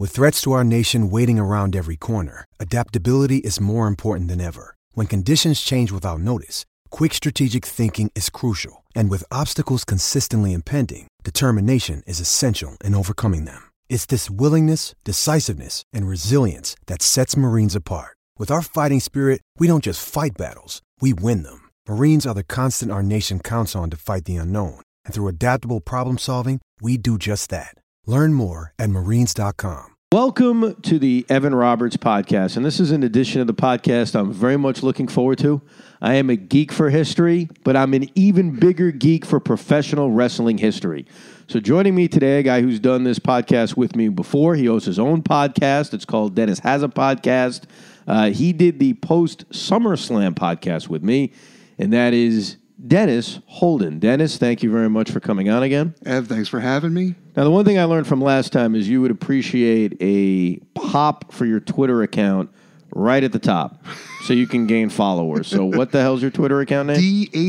With threats to our nation waiting around every corner, adaptability is more important than ever. When conditions change without notice, quick strategic thinking is crucial. And with obstacles consistently impending, determination is essential in overcoming them. It's this willingness, decisiveness, and resilience that sets Marines apart. With our fighting spirit, we don't just fight battles, we win them. Marines are the constant our nation counts on to fight the unknown. And through adaptable problem solving, we do just that. Learn more at marines.com. Welcome to the Evan Roberts podcast, and this is an edition of the podcast I'm very much looking forward to. I am a geek for history, but I'm an even bigger geek for professional wrestling history. So joining me today, a guy who's done this podcast with me before. He hosts his own podcast. It's called Dennis Has a Podcast. He did the post-SummerSlam podcast with me, and that is Dennis Holden. Dennis, thank you very much for coming on again. Ev, thanks for having me. Now, the one thing I learned from last time is you would appreciate a pop for your Twitter account right at the top so you can gain followers. So what the hell's your Twitter account name?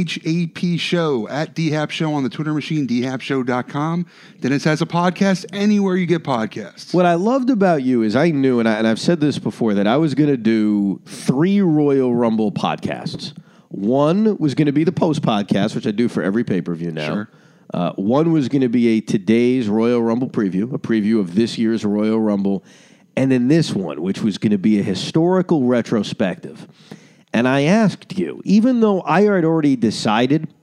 DHAP Show, at DHAP Show on the Twitter machine, dhapshow.com. Dennis Has a Podcast anywhere you get podcasts. What I loved about you is I knew, and I've said this before, that I was going to do 3 Royal Rumble podcasts. One was going to be the post podcast, which I do for every pay-per-view now. Sure. One was going to be a today's Royal Rumble preview, a preview of this year's Royal Rumble. And then this one, which was going to be a historical retrospective. And I asked you, even though I had already decided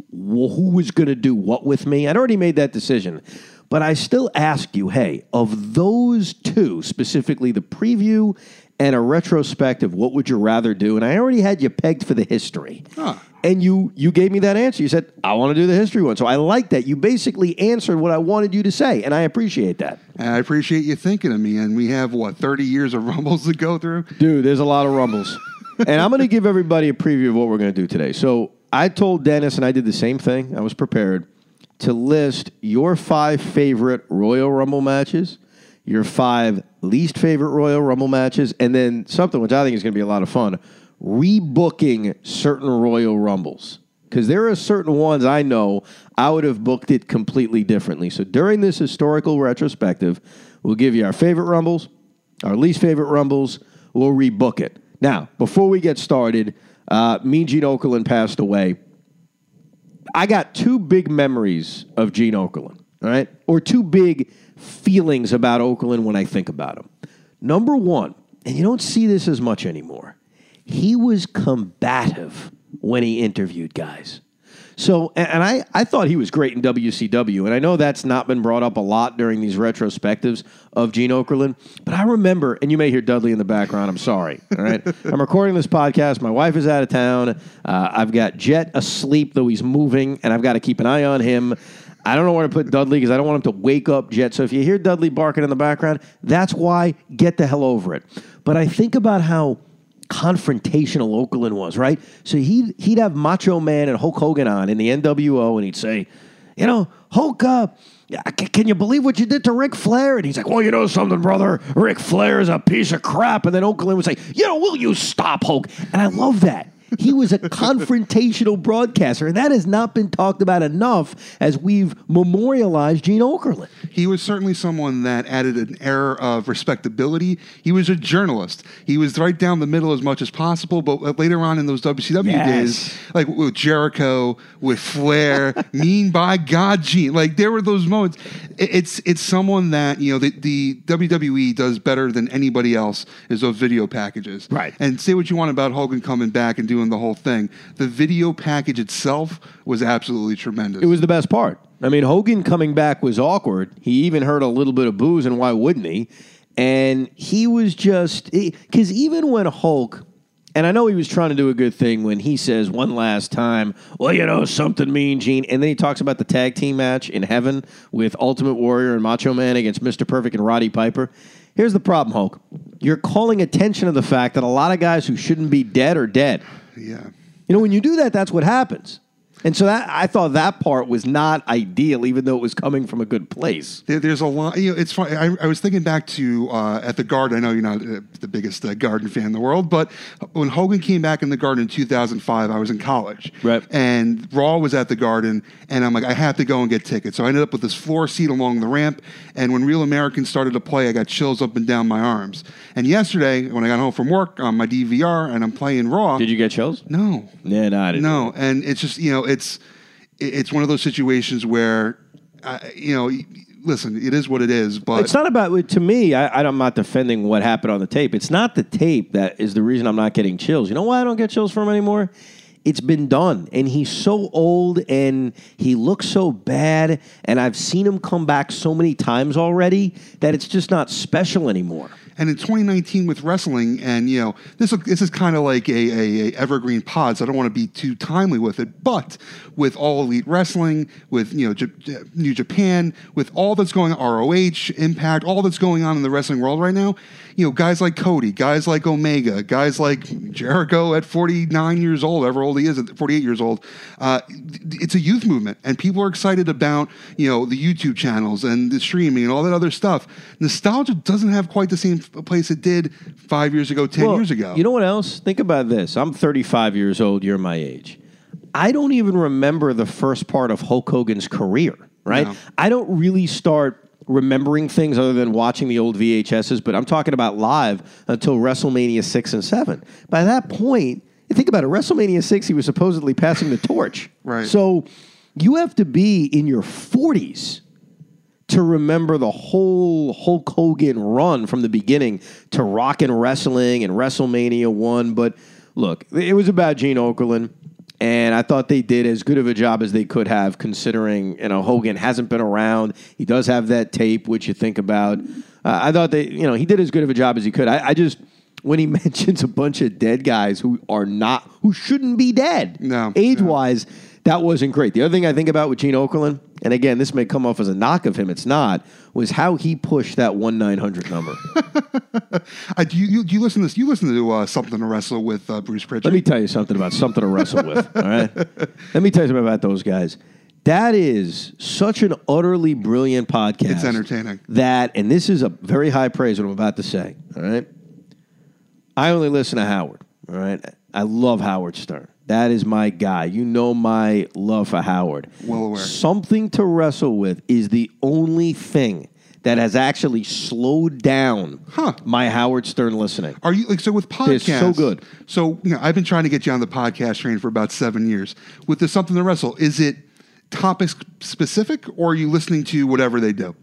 who was going to do what with me, I'd already made that decision. But I still asked you, hey, of those two, specifically the preview and a retrospective, what would you rather do? And I already had you pegged for the history. Huh. And you gave me that answer. You said, I want to do the history one. So I like that. You basically answered what I wanted you to say, and I appreciate that. And I appreciate you thinking of me. And we have, 30 years of Rumbles to go through? Dude, there's a lot of Rumbles. And I'm going to give everybody a preview of what we're going to do today. So I told Dennis, and I did the same thing, I was prepared, to list your 5 favorite Royal Rumble matches, your 5 least favorite Royal Rumble matches, and then something which I think is going to be a lot of fun, rebooking certain Royal Rumbles. Because there are certain ones I know I would have booked it completely differently. So during this historical retrospective, we'll give you our favorite Rumbles, our least favorite Rumbles, we'll rebook it. Now, before we get started, me, Gene Okerlund passed away. I got 2 big memories of Gene Okerlund, all right? Or 2 big feelings about Okerlund when I think about him. Number 1, and you don't see this as much anymore, he was combative when he interviewed guys. So, and I thought he was great in WCW, and I know that's not been brought up a lot during these retrospectives of Gene Okerlund, but I remember, and you may hear Dudley in the background, I'm sorry, all right? I'm recording this podcast, my wife is out of town, I've got Jet asleep, though he's moving, and I've got to keep an eye on him. I don't know where to put Dudley because I don't want him to wake up Jet. So if you hear Dudley barking in the background, that's why. Get the hell over it. But I think about how confrontational Okerlund was, right? So he'd have Macho Man and Hulk Hogan on in the NWO, and he'd say, Hulk, can you believe what you did to Ric Flair? And he's like, well, you know something, brother? Ric Flair is a piece of crap. And then Okerlund would say, will you stop, Hulk? And I love that. He was a confrontational broadcaster, and that has not been talked about enough as we've memorialized Gene Okerlund. He was certainly someone that added an air of respectability. He was a journalist. He was right down the middle as much as possible, but later on in those WCW days, like with Jericho, with Flair, mean by God, Gene, like there were those moments. It's someone that, the WWE does better than anybody else is those video packages. Right. And say what you want about Hogan coming back and doing the whole thing. The video package itself was absolutely tremendous. It was the best part. I mean, Hogan coming back was awkward. He even heard a little bit of booze, and why wouldn't he? And he was just, because even when Hulk, and I know he was trying to do a good thing when he says one last time, well, something mean, Gene. And then he talks about the tag team match in heaven with Ultimate Warrior and Macho Man against Mr. Perfect and Roddy Piper. Here's the problem, Hulk. You're calling attention to the fact that a lot of guys who shouldn't be dead are dead. Yeah. When you do that, that's what happens. And so I thought that part was not ideal, even though it was coming from a good place. There's a lot. It's funny. I was thinking back to at the Garden. I know you're not the biggest Garden fan in the world, but when Hogan came back in the Garden in 2005, I was in college. Right. And Raw was at the Garden, and I'm like, I have to go and get tickets. So I ended up with this floor seat along the ramp, and when Real Americans started to play, I got chills up and down my arms. And yesterday, when I got home from work on my DVR, and I'm playing Raw. Did you get chills? No. Yeah, no, I didn't. No, and it's just, it's one of those situations where, listen, it is what it is. But it's not about, to me, I'm not defending what happened on the tape. It's not the tape that is the reason I'm not getting chills. You know why I don't get chills from him anymore? It's been done. And he's so old and he looks so bad. And I've seen him come back so many times already that it's just not special anymore. And in 2019 with wrestling, and this is kind of like a evergreen pod, so I don't want to be too timely with it. But with All Elite Wrestling, with New Japan, with all that's going on, ROH, Impact, all that's going on in the wrestling world right now, guys like Cody, guys like Omega, guys like Jericho at 49 years old, however old he is, at 48 years old, it's a youth movement, and people are excited about the YouTube channels and the streaming and all that other stuff. Nostalgia doesn't have quite the same place it did 5 years ago, 10 years ago. You know what else? Think about this. I'm 35 years old. You're my age. I don't even remember the first part of Hulk Hogan's career, right? No. I don't really start remembering things other than watching the old VHSs, but I'm talking about live until WrestleMania 6 and 7. By that point, you think about it, WrestleMania 6, he was supposedly passing the torch. Right. So you have to be in your 40s to remember the whole Hulk Hogan run from the beginning to Rockin' Wrestling and WrestleMania 1. But look, it was about Gene Okerlund, and I thought they did as good of a job as they could have, considering Hogan hasn't been around. He does have that tape, which you think about. I thought he did as good of a job as he could. I just, when he mentions a bunch of dead guys who shouldn't be dead, age-wise, that wasn't great. The other thing I think about with Gene Okerlund, and again, this may come off as a knock of him, it's not, was how he pushed that 1-900 number. Do you listen to this? You listen to Something to Wrestle with Bruce Pritchard? Let me tell you something about Something to Wrestle with, all right? Let me tell you something about those guys. That is such an utterly brilliant podcast. It's entertaining. And this is a very high praise what I'm about to say, all right? I only listen to Howard, all right? I love Howard Stern. That is my guy. You know my love for Howard. Well aware. Something to Wrestle with is the only thing that has actually slowed down my Howard Stern listening. Are you so with podcasts? They're so good. So I've been trying to get you on the podcast train for about 7 years. With the Something to Wrestle, is it topic specific, or are you listening to whatever they do?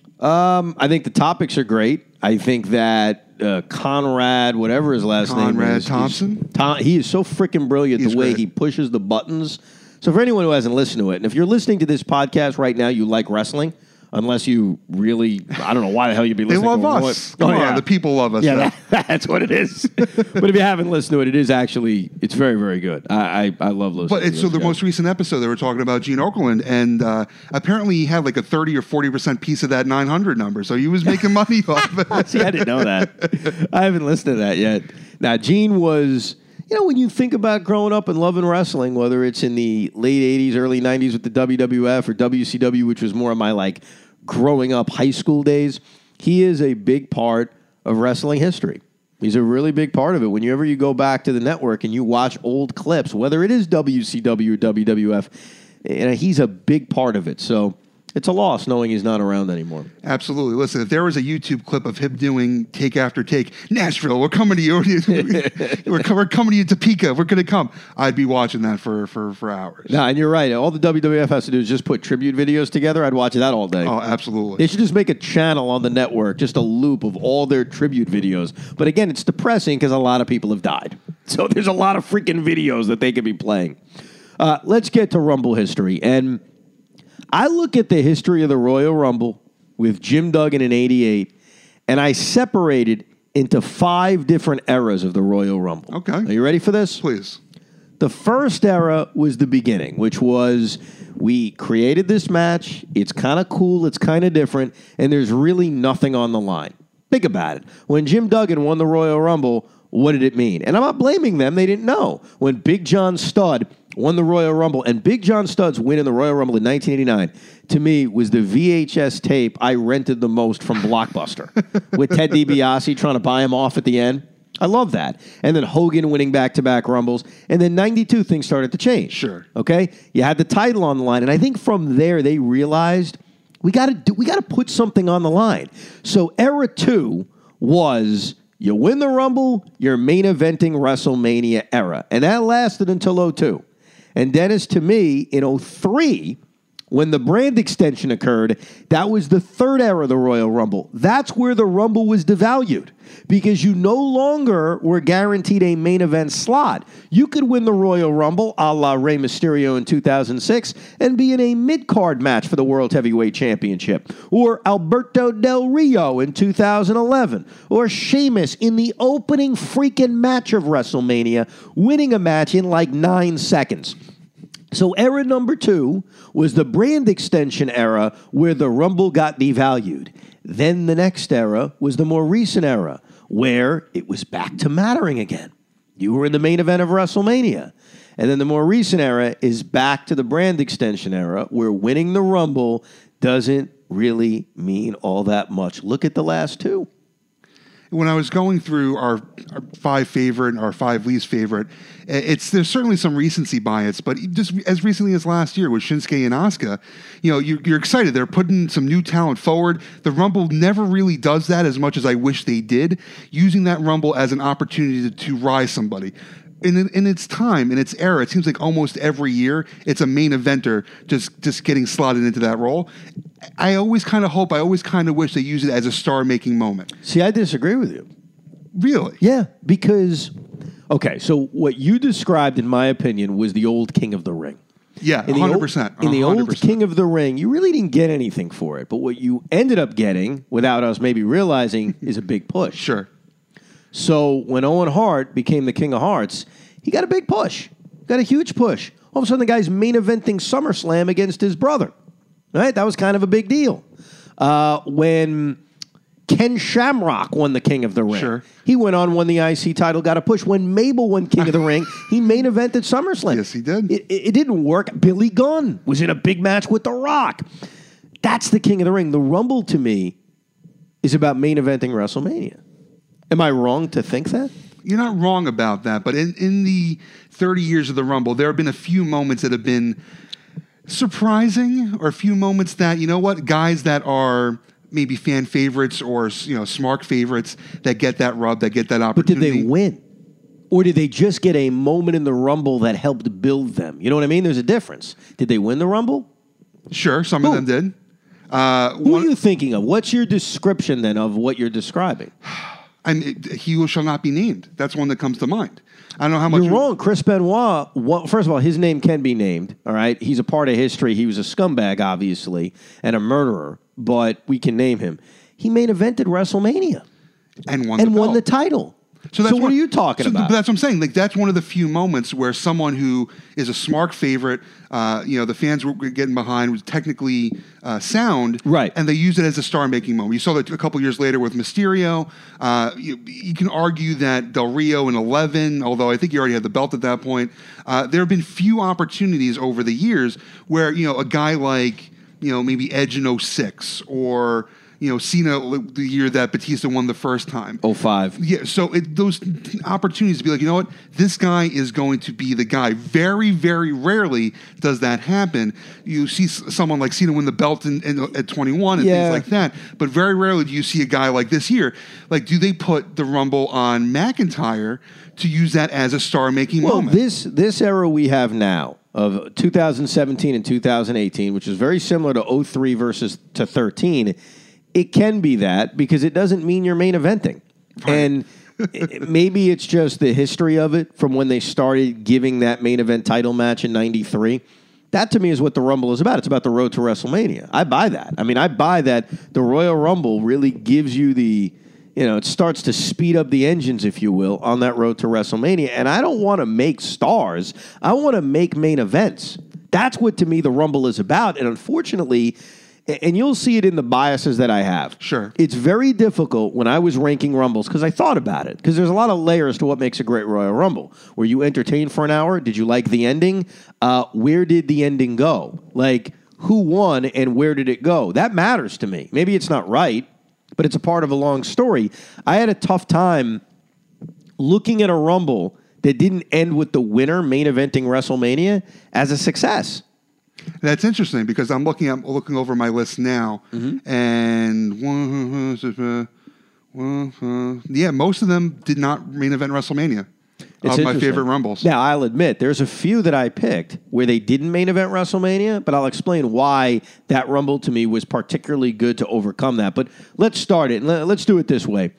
I think the topics are great. I think that Conrad, whatever his last name is. Thompson? He is so freaking brilliant the way he pushes the buttons. So for anyone who hasn't listened to it, and if you're listening to this podcast right now, you like wrestling, unless you really, I don't know why the hell you'd be listening to it. They love us. Come on, the people love us. Yeah, that's what it is. But if you haven't listened to it, it's very, very good. I love listening to it. But so the most recent episode, they were talking about Gene Okerlund, and apparently he had like a 30 or 40% piece of that 900 number, so he was making money off it. See, I didn't know that. I haven't listened to that yet. Now, Gene was... when you think about growing up and loving wrestling, whether it's in the late 80s, early 90s with the WWF or WCW, which was more of my growing up high school days, he is a big part of wrestling history. He's a really big part of it. Whenever you go back to the network and you watch old clips, whether it is WCW or WWF, he's a big part of it. So it's a loss knowing he's not around anymore. Absolutely. Listen, if there was a YouTube clip of him doing take after take, Nashville, we're coming to you. we're coming to you, Topeka. We're going to come. I'd be watching that for hours. No, and you're right. All the WWF has to do is just put tribute videos together. I'd watch that all day. Oh, absolutely. They should just make a channel on the network, just a loop of all their tribute videos. But again, it's depressing because a lot of people have died. So there's a lot of freaking videos that they could be playing. Let's get to Rumble history. And I look at the history of the Royal Rumble with Jim Duggan in '88, and I separated into 5 different eras of the Royal Rumble. Okay. Are you ready for this? Please. The first era was the beginning, which was we created this match, it's kind of cool, it's kind of different, and there's really nothing on the line. Think about it. When Jim Duggan won the Royal Rumble, what did it mean? And I'm not blaming them. They didn't know. When Big John Studd won the Royal Rumble, and Big John Studd's win in the Royal Rumble in 1989, to me, was the VHS tape I rented the most from Blockbuster with Ted DiBiase trying to buy him off at the end. I love that. And then Hogan winning back-to-back Rumbles. And then 92, things started to change. Sure. Okay? You had the title on the line. And I think from there, they realized we got to put something on the line. So era 2 was you win the Rumble, you're main eventing WrestleMania era. And that lasted until 02. And Dennis, to me, in 03, when the brand extension occurred, that was the third era of the Royal Rumble. That's where the Rumble was devalued because you no longer were guaranteed a main event slot. You could win the Royal Rumble a la Rey Mysterio in 2006 and be in a mid-card match for the World Heavyweight Championship, or Alberto Del Rio in 2011, or Sheamus in the opening freaking match of WrestleMania, winning a match in like 9 seconds. So era number 2 was the brand extension era where the Rumble got devalued. Then the next era was the more recent era where it was back to mattering again. You were in the main event of WrestleMania. And then the more recent era is back to the brand extension era where winning the Rumble doesn't really mean all that much. Look at the last 2. When I was going through our 5 favorite and our 5 least favorite, there's certainly some recency bias, but just as recently as last year with Shinsuke and Asuka, you're excited. They're putting some new talent forward. The Rumble never really does that as much as I wish they did, using that Rumble as an opportunity to rise somebody. In its time, in its era, it seems like almost every year it's a main eventer just getting slotted into that role. I always kind of wish they use it as a star-making moment. See, I disagree with you. Really? Yeah, because, okay, so what you described, in my opinion, was the old King of the Ring. Yeah, 100%. In the old King of the Ring, you really didn't get anything for it. But what you ended up getting, without us maybe realizing, is a big push. Sure. So when Owen Hart became the King of Hearts, he got a big push. Got a huge push. All of a sudden, the guy's main eventing SummerSlam against his brother. Right? That was kind of a big deal. When Ken Shamrock won the King of the Ring, sure, he went on, won the IC title, got a push. When Mabel won King of the Ring, he main evented SummerSlam. Yes, he did. It didn't work. Billy Gunn was in a big match with The Rock. That's the King of the Ring. The Rumble, to me, is about main eventing WrestleMania. Am I wrong to think that? You're not wrong about that, but in the 30 years of the Rumble, there have been a few moments that have been surprising, or a few moments that, guys that are maybe fan favorites or, smart favorites that get that rub, that get that opportunity. But did they win? Or did they just get a moment in the Rumble that helped build them? You know what I mean? There's a difference. Did they win the Rumble? Sure, some of them did. Who are you thinking of? What's your description, then, of what you're describing? He who shall not be named. That's one that comes to mind. I don't know how much... You're wrong. Chris Benoit, first of all, his name can be named, all right? He's a part of history. He was a scumbag, obviously, and a murderer, but we can name him. He main evented WrestleMania. And won the title. So what are you talking about? That's what I'm saying. Like, that's one of the few moments where someone who is a smart favorite, the fans were getting behind, was technically sound, right? And they use it as a star-making moment. You saw that a couple years later with Mysterio. You can argue that Del Rio in 11, although I think he already had the belt at that point. There have been few opportunities over the years where a guy like maybe Edge in 06 or Cena the year that Batista won the first time. 05. Yeah, so those opportunities to be like, you know what, this guy is going to be the guy. Very, very rarely does that happen. You see someone like Cena win the belt at 21 and things like that, but very rarely do you see a guy like this here. Like, do they put the Rumble on McIntyre to use that as a star-making moment? This era we have now, of 2017 and 2018, which is very similar to 03 versus to 13, it can be that because it doesn't mean you're main eventing. Right. And maybe it's just the history of it from when they started giving that main event title match in 93. That, to me, is what the Rumble is about. It's about the road to WrestleMania. I buy that. I mean, I buy that the Royal Rumble really gives you it starts to speed up the engines, if you will, on that road to WrestleMania. And I don't want to make stars. I want to make main events. That's what, to me, the Rumble is about. And unfortunately, and you'll see it in the biases that I have. Sure. It's very difficult when I was ranking Rumbles because I thought about it. Because there's a lot of layers to what makes a great Royal Rumble. Were you entertained for an hour? Did you like the ending? Where did the ending go? Like, who won and where did it go? That matters to me. Maybe it's not right, but it's a part of a long story. I had a tough time looking at a Rumble that didn't end with the winner main eventing WrestleMania as a success. That's interesting because I'm looking over my list now, and most of them did not main event WrestleMania. It's my favorite Rumbles. Now, I'll admit, there's a few that I picked where they didn't main event WrestleMania, but I'll explain why that Rumble to me was particularly good to overcome that. But let's start it, and let's do it this way.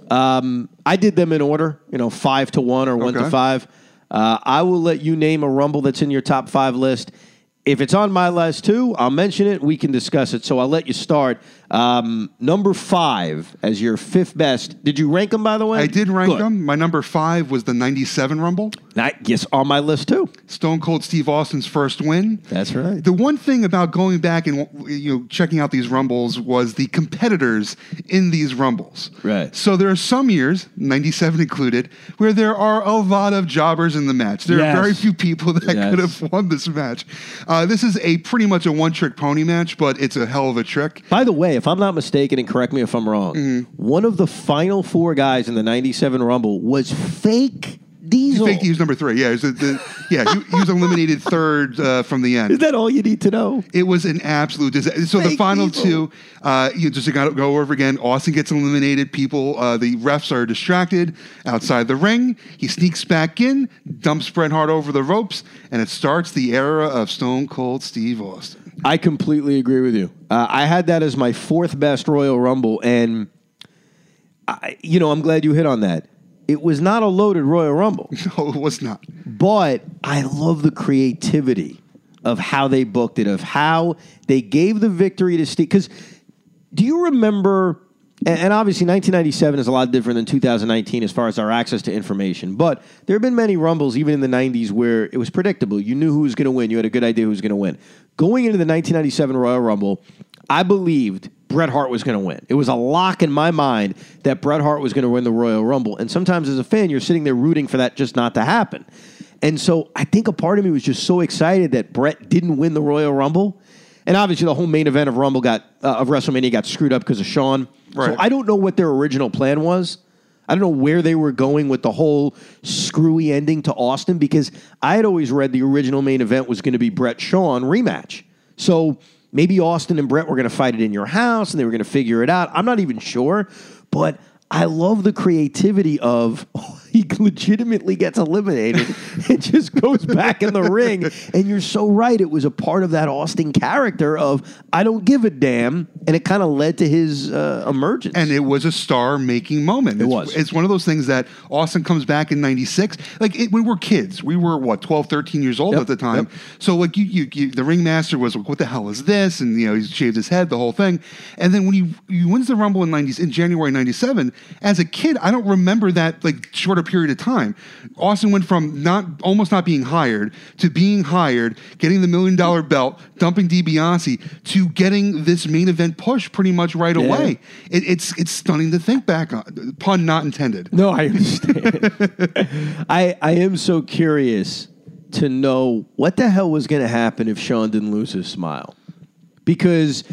I did them in order, 5 to 1 or 1 to 5. I will let you name a Rumble that's in your top 5 list. If it's on my list too, I'll mention it. We can discuss it. So I'll let you start. Number 5 as your 5th best. Did you rank them, by the way? I did rank them. My number 5 was the 97 Rumble. Yes, on my list too. Stone Cold Steve Austin's first win. That's right. The one thing about going back and checking out these Rumbles was the competitors in these Rumbles. Right. So there are some years, 97 included, where there are a lot of jobbers in the match. There are very few people that could have won this match. This is pretty much a one-trick pony match, but it's a hell of a trick. By the way, if I'm not mistaken, and correct me if I'm wrong, one of the final 4 guys in the 97 Rumble was Fake Diesel. He was number 3. Yeah, he was eliminated third from the end. Is that all you need to know? It was an absolute disaster. So the final Diesel. 2, you just got to go over again. Austin gets eliminated. The refs are distracted outside the ring. He sneaks back in, dumps Bret Hart over the ropes, and it starts the era of Stone Cold Steve Austin. I completely agree with you. I had that as my 4th best Royal Rumble, and I'm glad you hit on that. It was not a loaded Royal Rumble. No, it was not. But I love the creativity of how they booked it, of how they gave the victory to Steve. Because do you remember, and obviously 1997 is a lot different than 2019 as far as our access to information, but there have been many Rumbles, even in the 90s, where it was predictable. You knew who was going to win. You had a good idea who was going to win. Going into the 1997 Royal Rumble, I believed Bret Hart was going to win. It was a lock in my mind that Bret Hart was going to win the Royal Rumble. And sometimes as a fan, you're sitting there rooting for that just not to happen. And so I think a part of me was just so excited that Bret didn't win the Royal Rumble. And obviously the whole main event of WrestleMania got screwed up because of Shawn. Right. So I don't know what their original plan was. I don't know where they were going with the whole screwy ending to Austin, because I had always read the original main event was going to be Bret-Shawn rematch. So maybe Austin and Bret were going to fight it in your house and they were going to figure it out. I'm not even sure, but I love the creativity of he legitimately gets eliminated and just goes back in the ring. And you're so right. It was a part of that Austin character of I don't give a damn. And it kind of led to his emergence. And it was a star-making moment. It's one of those things that Austin comes back in 96. We were kids. We were, 12, 13 years old at the time. Yep. So, the ringmaster was like, what the hell is this? And, he shaved his head, the whole thing. And then when he wins the Rumble in January 97, as a kid, I don't remember that, shorter period of time. Austin went from almost not being hired to being hired, getting the $1 million belt, dumping DiBiase, to getting this main event push pretty much right away. It's stunning to think back on. Pun not intended. No, I understand. I am so curious to know what the hell was going to happen if Shawn didn't lose his smile. Because,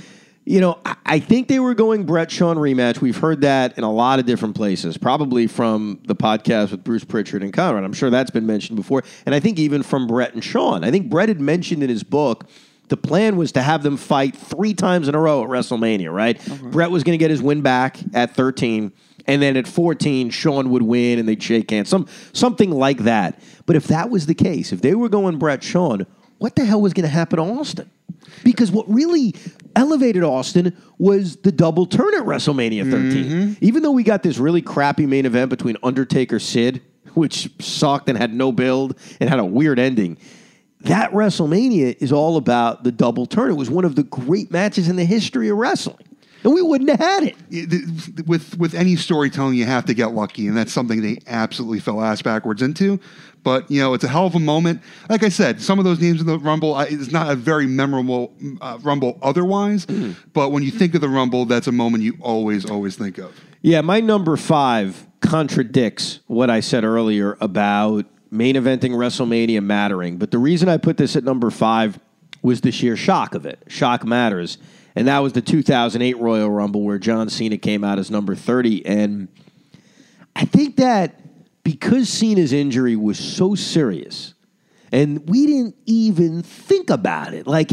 I think they were going Bret-Shawn rematch. We've heard that in a lot of different places, probably from the podcast with Bruce Pritchard and Conrad. I'm sure that's been mentioned before. And I think even from Bret and Shawn. I think Bret had mentioned in his book the plan was to have them fight 3 times in a row at WrestleMania, right? Mm-hmm. Bret was going to get his win back at 13, and then at 14, Shawn would win and they'd shake hands. Something like that. But if that was the case, if they were going Bret-Shawn, what the hell was going to happen to Austin? Because what really elevated Austin was the double turn at WrestleMania 13. Mm-hmm. Even though we got this really crappy main event between Undertaker-Sid, which sucked and had no build and had a weird ending, that WrestleMania is all about the double turn. It was one of the great matches in the history of wrestling. And we wouldn't have had it. With any storytelling, you have to get lucky, and that's something they absolutely fell ass backwards into. But, it's a hell of a moment. Like I said, some of those names in the Rumble, it's not a very memorable Rumble otherwise. But when you think of the Rumble, that's a moment you always think of. Yeah, my number 5 contradicts what I said earlier about main eventing WrestleMania mattering. But the reason I put this at number 5 was the sheer shock of it. Shock matters. And that was the 2008 Royal Rumble where John Cena came out as number 30. And I think that because Cena's injury was so serious, and we didn't even think about it. Like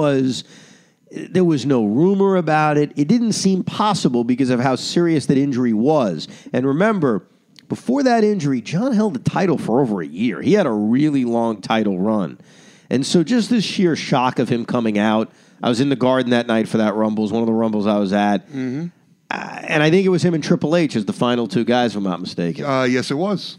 there was no rumor about it. It didn't seem possible because of how serious that injury was. And remember, before that injury, John held the title for over a year. He had a really long title run. And so just this sheer shock of him coming out, I was in the Garden that night for that Rumble. It was one of the Rumbles I was at. Mm-hmm. And I think it was him and Triple H as the final two guys, if I'm not mistaken. Yes, it was.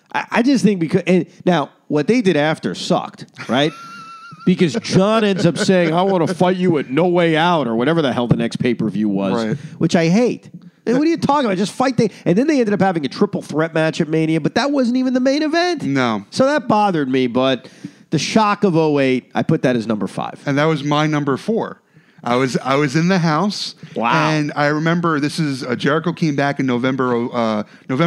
I just think because... And now, what they did after sucked, right? Because John ends up saying, I want to fight you at No Way Out, or whatever the hell the next pay-per-view was, right. Which I hate. And what are you talking about? Just fight. And then they ended up having a triple threat match at Mania, but that wasn't even the main event. No. So that bothered me, but the shock of 08, I put that as number 5. And that was my number 4. I was in the house. Wow. And I remember this is Jericho came back in November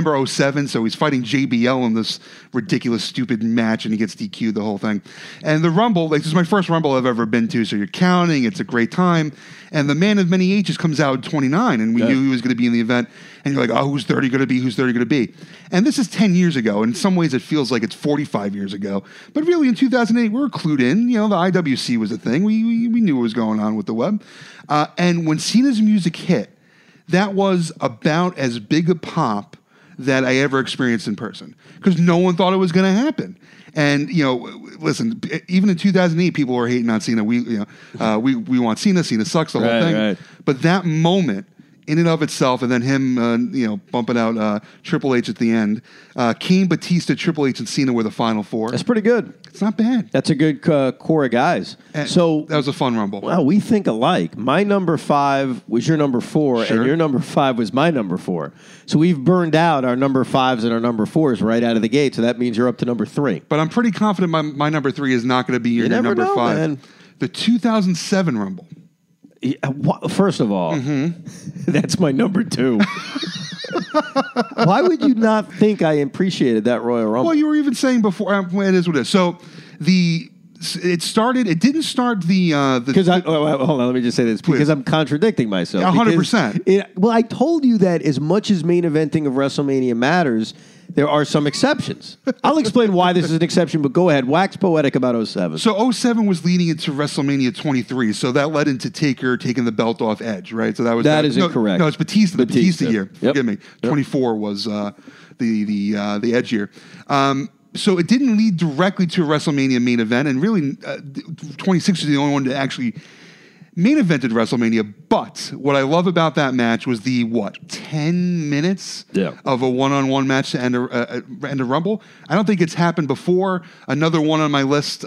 07, so he's fighting JBL in this ridiculous, stupid match, and he gets DQ'd, the whole thing. And the Rumble, this is my first Rumble I've ever been to, so you're counting, it's a great time. And the man of many ages comes out at 29, and we knew he was going to be in the event. And you're like, oh, who's 30 going to be? Who's 30 going to be? And this is 10 years ago. In some ways, it feels like it's 45 years ago. But really, in 2008, we were clued in. The IWC was a thing. We knew what was going on with the web. And when Cena's music hit, that was about as big a pop that I ever experienced in person. Because no one thought it was going to happen. And, listen, even in 2008, people were hating on Cena. We want Cena. Cena sucks, the whole thing. Right. But that moment, in and of itself, and then him, bumping out Triple H at the end. Kane, Batista, Triple H, and Cena were the final 4. That's pretty good. It's not bad. That's a good core of guys. And so that was a fun Rumble. Well, we think alike. My number 5 was your number 4, and your number 5 was my number 4. So we've burned out our number 5s and our number 4s right out of the gate. So that means you're up to number 3. But I'm pretty confident my number 3 is not going to be your number 5. Man. The 2007 Rumble. First of all, that's my number 2. Why would you not think I appreciated that Royal Rumble? Well, you were even saying before, it is what it is. So it didn't start because hold on, let me just say this, because I'm contradicting myself. 100%. Well, I told you that as much as main eventing of WrestleMania matters, there are some exceptions. I'll explain why this is an exception, but go ahead. Wax poetic about 07. So 07 was leading into WrestleMania 23, so that led into Taker taking the belt off Edge, right? So that is incorrect. No, it's Batista. The Batista year. Yep. Forgive me. 24 was the Edge year. So it didn't lead directly to a WrestleMania main event, and really 26 is the only one to actually main evented WrestleMania. But what I love about that match was the 10 minutes of a one-on-one match to end a Rumble. I don't think it's happened before. Another one on my list,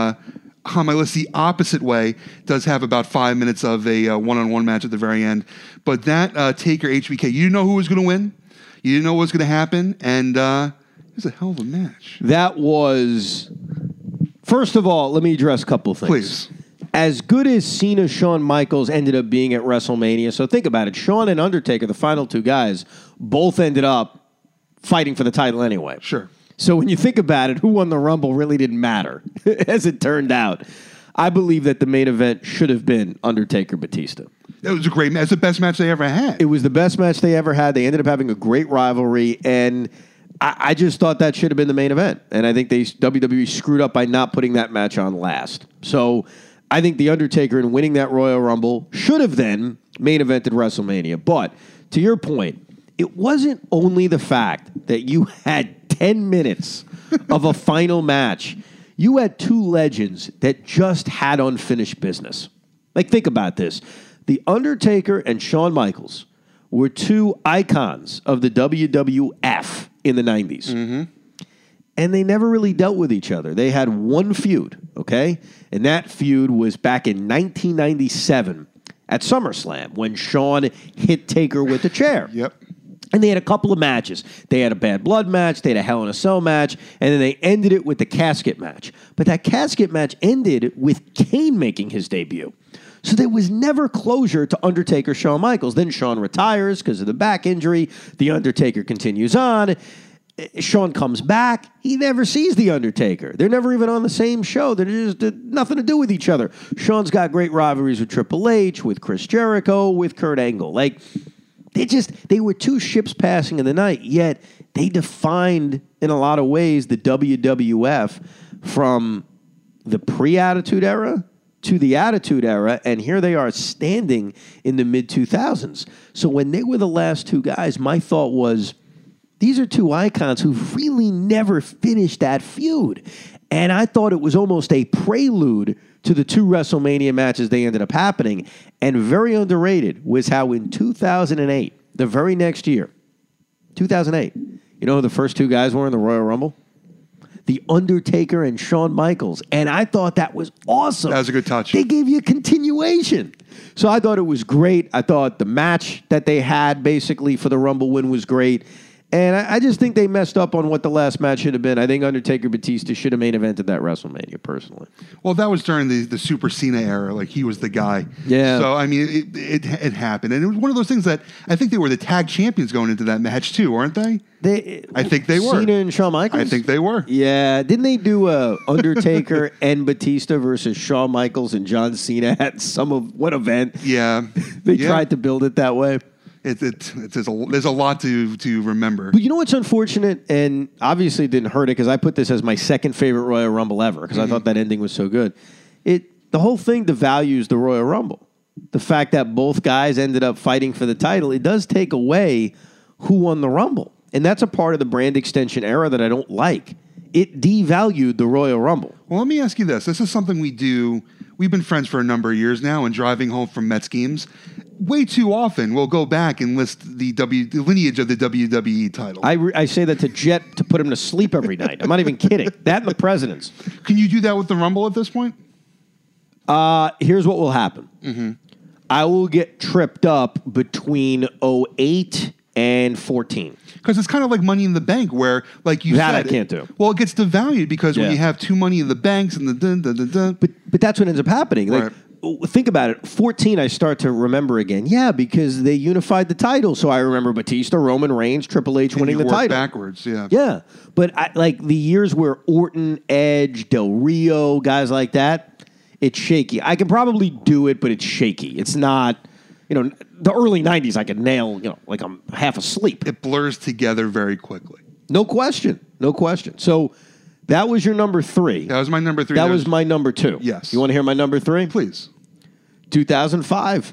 the opposite way, does have about 5 minutes of a one-on-one match at the very end. But that Taker HBK, you didn't know who was going to win. You didn't know what was going to happen, and it was a hell of a match. That was... First of all, let me address a couple of things. Please. As good as Cena, Shawn Michaels ended up being at WrestleMania, so think about it. Shawn and Undertaker, the final two guys, both ended up fighting for the title anyway. Sure. So when you think about it, who won the Rumble really didn't matter, as it turned out. I believe that the main event should have been Undertaker-Batista. It was a great match. It's the best match they ever had. It was the best match they ever had. They ended up having a great rivalry, and I just thought that should have been the main event. And I think WWE screwed up by not putting that match on last. So I think The Undertaker, in winning that Royal Rumble, should have then main evented WrestleMania. But to your point, it wasn't only the fact that you had 10 minutes of a final match. You had two legends that just had unfinished business. Like, think about this. The Undertaker and Shawn Michaels were two icons of the WWF in the 90s. Mm-hmm. And they never really dealt with each other. They had one feud, okay? And that feud was back in 1997. at SummerSlam when Shawn hit Taker with the chair. Yep. And they had a couple of matches. They had a Bad Blood match, they had a Hell in a Cell match, and then they ended it with the casket match. But that casket match ended with Kane making his debut. So there was never closure to Undertaker Shawn Michaels. Then Shawn retires because of the back injury. The Undertaker continues on. Shawn comes back. He never sees The Undertaker. They're never even on the same show. They're just nothing to do with each other. Shawn's got great rivalries with Triple H, with Chris Jericho, with Kurt Angle. Like, they were two ships passing in the night, yet they defined, in a lot of ways, the WWF from the pre-Attitude Era to the Attitude Era, and here they are standing in the mid-2000s. So when they were the last two guys, my thought was, these are two icons who really never finished that feud. And I thought it was almost a prelude to the two WrestleMania matches they ended up happening. And very underrated was how in 2008, the very next year, 2008, you know who the first two guys were in the Royal Rumble? The Undertaker and Shawn Michaels. And I thought that was awesome. That was a good touch. They gave you a continuation. So I thought it was great. I thought the match that they had basically for the Rumble win was great. And I just think they messed up on what the last match should have been. I think Undertaker Batista should have main evented that WrestleMania, personally. Well, that was during the Super Cena era. Like, he was the guy. Yeah. So, I mean, it happened. And it was one of those things that I think they were the tag champions going into that match, too, weren't they? I think they were. Cena and Shawn Michaels? I think they were. Yeah. Didn't they do Undertaker and Batista versus Shawn Michaels and John Cena at what event? Yeah. They tried to build it that way. There's a lot to remember. But you know what's unfortunate, and obviously it didn't hurt it, because I put this as my second favorite Royal Rumble ever, because I thought that ending was so good. The whole thing devalues the Royal Rumble. The fact that both guys ended up fighting for the title, it does take away who won the Rumble. And that's a part of the brand extension era that I don't like. It devalued the Royal Rumble. Well, let me ask you this. This is something we do. We've been friends for a number of years now, and driving home from Mets games, way too often we'll go back and list the lineage of the WWE title. I say that to Jet to put him to sleep every night. I'm not even kidding. That and the Presidents. Can you do that with the Rumble at this point? Here's what will happen. Mm-hmm. I will get tripped up between 08 and 14. Because it's kind of like Money in the Bank, where, like you said, I can't do. Well, it gets devalued because when you have too Money in the Banks and the dun dun dun dun. But that's what ends up happening. Like, think about it. 14, I start to remember again. Yeah, because they unified the title, so I remember Batista, Roman Reigns, Triple H winning the title backwards. Yeah, yeah. But like the years where Orton, Edge, Del Rio, guys like that, it's shaky. I can probably do it, but it's shaky. It's not. The early 90s I could nail, like I'm half asleep. It blurs together very quickly. No question. So that was your number 3. That was my number 3. That was my number 2. Yes. You want to hear my number 3? Please. 2005.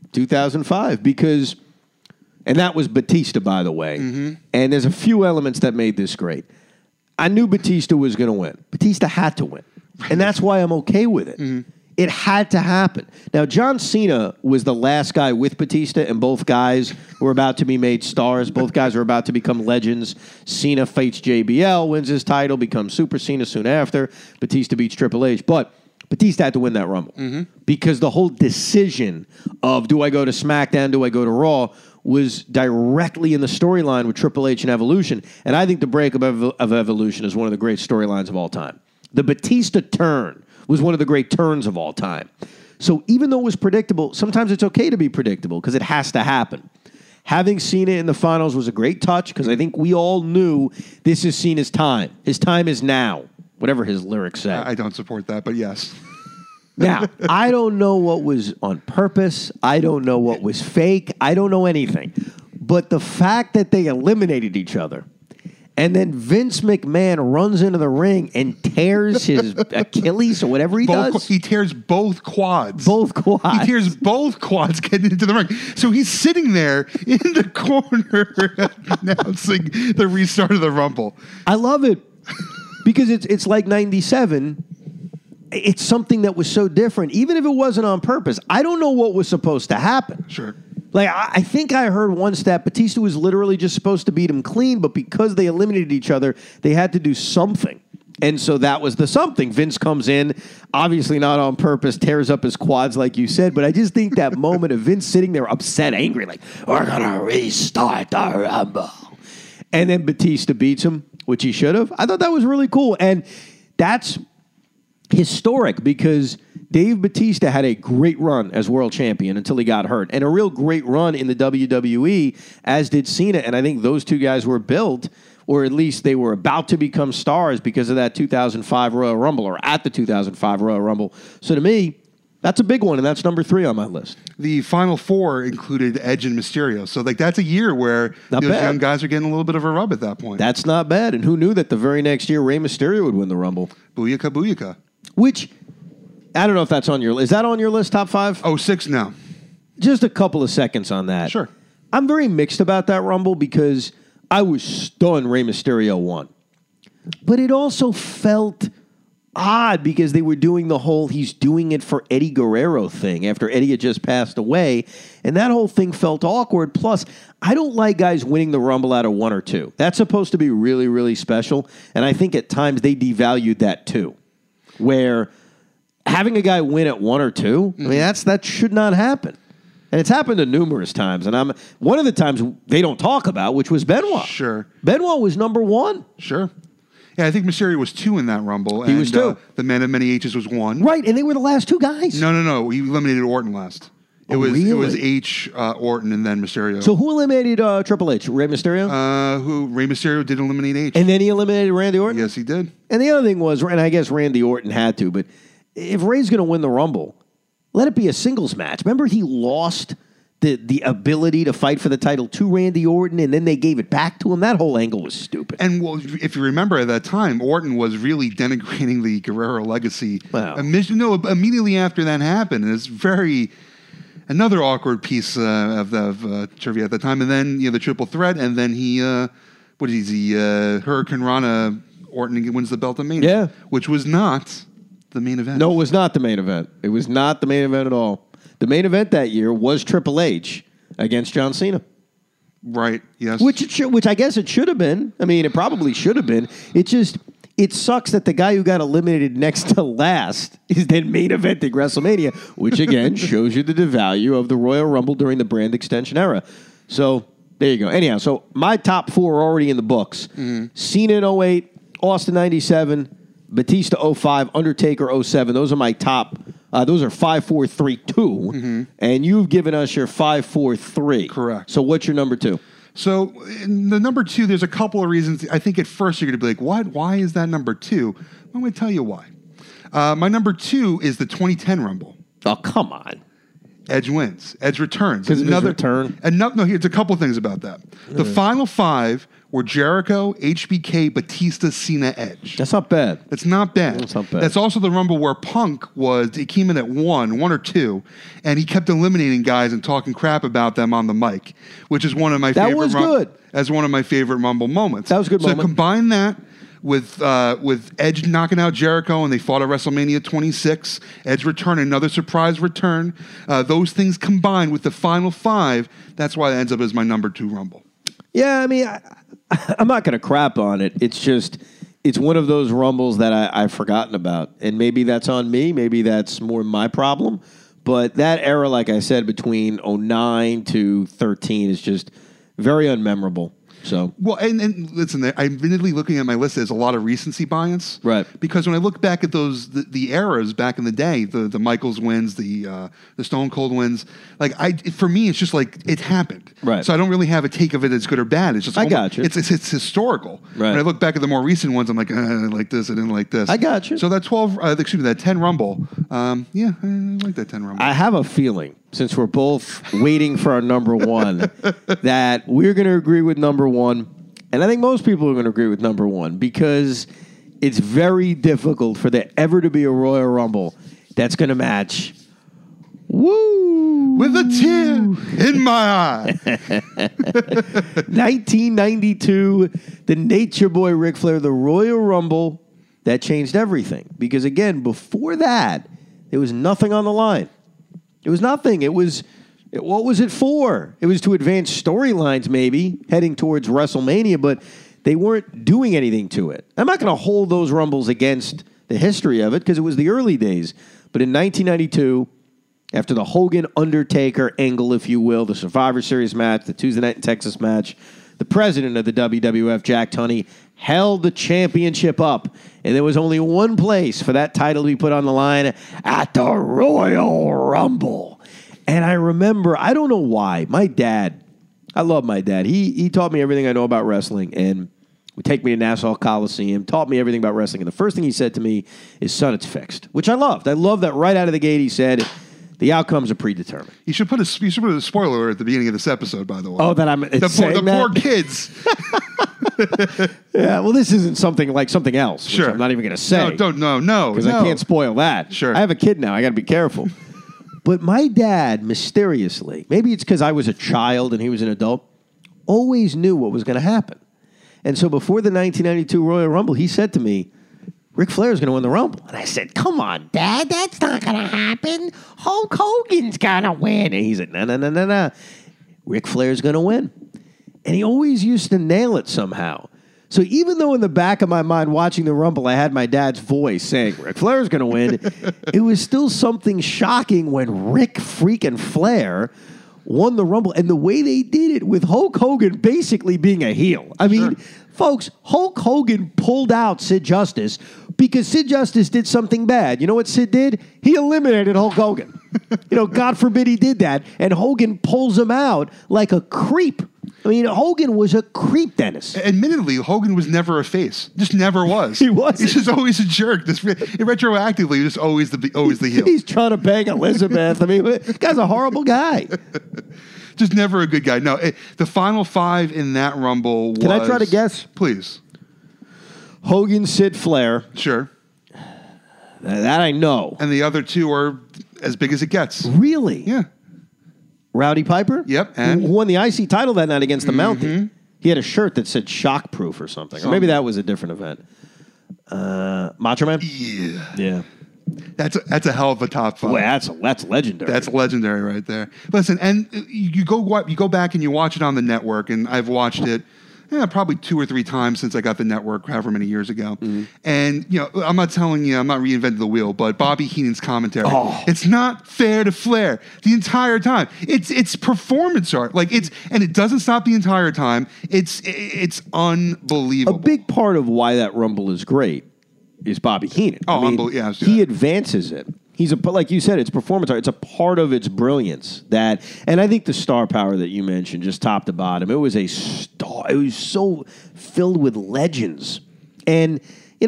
Because, and that was Batista, by the way. Mm-hmm. And there's a few elements that made this great. I knew Batista was going to win. Batista had to win. And that's why I'm okay with it. Mm-hmm. It had to happen. Now, John Cena was the last guy with Batista, and both guys were about to be made stars. Both guys were about to become legends. Cena fights JBL, wins his title, becomes Super Cena soon after. Batista beats Triple H. But Batista had to win that Rumble because the whole decision of do I go to SmackDown, do I go to Raw, was directly in the storyline with Triple H and Evolution. And I think the breakup of Evolution is one of the great storylines of all time. The Batista turn was one of the great turns of all time. So even though it was predictable, sometimes it's okay to be predictable because it has to happen. Having Cena in the finals was a great touch because I think we all knew this is Cena's time. His time is now, whatever his lyrics say. I don't support that, but yes. Now, I don't know what was on purpose. I don't know what was fake. I don't know anything. But the fact that they eliminated each other, and then Vince McMahon runs into the ring and tears his Achilles or whatever he does. He tears both quads. He tears both quads getting into the ring. So he's sitting there in the corner announcing the restart of the Rumble. I love it because it's like 97. It's something that was so different, even if it wasn't on purpose. I don't know what was supposed to happen. Sure. Like, I think I heard one stat, Batista was literally just supposed to beat him clean, but because they eliminated each other, they had to do something. And so that was the something. Vince comes in, obviously not on purpose, tears up his quads like you said, but I just think that moment of Vince sitting there upset, angry, like, we're going to restart the Rumble. And then Batista beats him, which he should have. I thought that was really cool. And that's historic because Dave Batista had a great run as world champion until he got hurt, and a real great run in the WWE, as did Cena. And I think those two guys were built, or at least they were about to become stars because of that 2005 Royal Rumble, or at the 2005 Royal Rumble. So to me, that's a big one, and that's number 3 on my list. The final 4 included Edge and Mysterio. So that's a year where those young guys are getting a little bit of a rub at that point. That's not bad. And who knew that the very next year Rey Mysterio would win the Rumble? Booyaka, booyaka. Which, I don't know if that's on your list. Is that on your list, top 5? 06 now. Just a couple of seconds on that. Sure. I'm very mixed about that Rumble because I was stunned Rey Mysterio won. But it also felt odd because they were doing the whole he's doing it for Eddie Guerrero thing after Eddie had just passed away. And that whole thing felt awkward. Plus, I don't like guys winning the Rumble out of 1 or 2. That's supposed to be really, really special. And I think at times they devalued that too. Where having a guy win at 1 or 2, I mean, that should not happen. And it's happened to numerous times. And one of the times they don't talk about, which was Benoit. Sure. Benoit was number 1. Sure. Yeah, I think Mysterio was 2 in that Rumble. He was 2. The Man of Many H's was 1. Right, and they were the last 2 guys. No. He eliminated Orton last. It was H, Orton, and then Mysterio. So who eliminated Triple H? Rey Mysterio? Rey Mysterio did eliminate H. And then he eliminated Randy Orton? Yes, he did. And the other thing was, and I guess Randy Orton had to, but if Ray's going to win the Rumble, let it be a singles match. Remember he lost the ability to fight for the title to Randy Orton, and then they gave it back to him? That whole angle was stupid. And well, if you remember at that time, Orton was really denigrating the Guerrero legacy. Wow. Immediately after that happened. It's another awkward piece of trivia at the time. And then the triple threat, and then Hurricane Rana, Orton wins the belt at Mania. Yeah. Which was not the main event. No, it was not the main event. It was not the main event at all. The main event that year was Triple H against John Cena. Right, yes. Which I guess it should have been. I mean, it probably should have been. It sucks that the guy who got eliminated next to last is then main eventing WrestleMania, which again shows you the value of the Royal Rumble during the brand extension era. So there you go. Anyhow, so my top 4 are already in the books. Mm-hmm. Cena in 08, Austin 97, Batista 05, Undertaker 07. Those are my top. Those are 5, 4, 3, 2. Mm-hmm. And you've given us your 5, 4, 3. Correct. So what's your number 2? So in the number 2, there's a couple of reasons. I think at first you're going to be like, what? Why is that number 2? I'm going to tell you why. My number 2 is the 2010 Rumble. Oh, come on. Edge wins. Edge returns. Because another return. And here's a couple things about that. The final 5 were Jericho, HBK, Batista, Cena, Edge. That's not bad. That's not bad. That's not bad. That's also the Rumble where Punk he came in at 1 or 2, and he kept eliminating guys and talking crap about them on the mic, which is one of my favorite. That was good. As one of my favorite Rumble moments. That was a good moment. So combine that with Edge knocking out Jericho, and they fought at WrestleMania 26. Edge return, another surprise return. Those things combined with the final 5, that's why it ends up as my number 2 Rumble. Yeah, I mean, I'm not going to crap on it. It's just, it's one of those Rumbles that I've forgotten about. And maybe that's on me. Maybe that's more my problem. But that era, like I said, between 09 to 13 is just very unmemorable. So well, and listen, I'm admittedly looking at my list. There's a lot of recency bias, right? Because when I look back at those the eras back in the day, the Michaels wins, the Stone Cold wins, for me, it's just like it happened, right? So I don't really have a take of it as good or bad. It's just I got you. It's historical. Right. When I look back at the more recent ones, I'm like, I like this, I didn't like this. I got you. So that that 10 Rumble, yeah, I like that 10 Rumble. I have a feeling, since we're both waiting for our number 1, that we're going to agree with number 1. And I think most people are going to agree with number 1 because it's very difficult for there ever to be a Royal Rumble that's going to match. Woo! With a tear in my eye. 1992, the Nature Boy Ric Flair, the Royal Rumble that changed everything. Because again, before that, there was nothing on the line. It was nothing. What was it for? It was to advance storylines, maybe, heading towards WrestleMania, but they weren't doing anything to it. I'm not going to hold those Rumbles against the history of it because it was the early days. But in 1992, after the Hogan-Undertaker angle, if you will, the Survivor Series match, the Tuesday Night in Texas match, the president of the WWF, Jack Tunney, held the championship up. And there was only one place for that title to be put on the line, at the Royal Rumble. And I remember, I don't know why, my dad, I love my dad. He taught me everything I know about wrestling and would take me to Nassau Coliseum, taught me everything about wrestling. And the first thing he said to me is, son, it's fixed, which I loved. I loved that right out of the gate he said, the outcomes are predetermined. You should put a spoiler at the beginning of this episode, by the way. Oh, that I'm saying the poor kids. Yeah, well, this isn't something like something else. Sure. Which I'm not even going to say. No. Because I can't spoil that. Sure. I have a kid now. I got to be careful. But my dad, mysteriously, maybe it's because I was a child and he was an adult, always knew what was going to happen. And so before the 1992 Royal Rumble, he said to me, Ric Flair's going to win the Rumble. And I said, come on, Dad, that's not going to happen. Hulk Hogan's going to win. And he said, no. Ric Flair's going to win. And he always used to nail it somehow. So even though in the back of my mind watching the Rumble, I had my dad's voice saying, Ric Flair's going to win, it was still something shocking when Ric freaking Flair won the Rumble. And the way they did it with Hulk Hogan basically being a heel. I mean, folks, Hulk Hogan pulled out Sid Justice because Sid Justice did something bad. You know what Sid did? He eliminated Hulk Hogan. God forbid he did that. And Hogan pulls him out like a creep. I mean, Hogan was a creep, Dennis. Admittedly, Hogan was never a face. Just never was. He wasn't. He's just always a jerk. Retroactively, just always the heel. He's trying to bang Elizabeth. I mean, this guy's a horrible guy. Just never a good guy. No, the final five in that Rumble was... Can I try to guess? Please. Hogan, Sid, Flair. Sure. That I know. And the other two are as big as it gets. Really? Yeah. Rowdy Piper? Yep. And who won the IC title that night against the Mountie. He had a shirt that said Shockproof or something. Or maybe that was a different event. Macho Man? Yeah. That's a hell of a top five. Well, that's legendary. That's legendary right there. Listen, and you go back and you watch it on the network, and I've watched it probably 2 or 3 times since I got the network, however many years ago. And I'm not telling you, I'm not reinventing the wheel, but Bobby Heenan's commentary, it's not fair to Flair the entire time. It's performance art, and it doesn't stop the entire time. It's unbelievable. A big part of why that Rumble is great is Bobby Heenan. Unbelievable. He advances it. Like you said, it's performance art. It's a part of its brilliance and I think the star power that you mentioned, just top to bottom, it was a star. It was so filled with legends. And,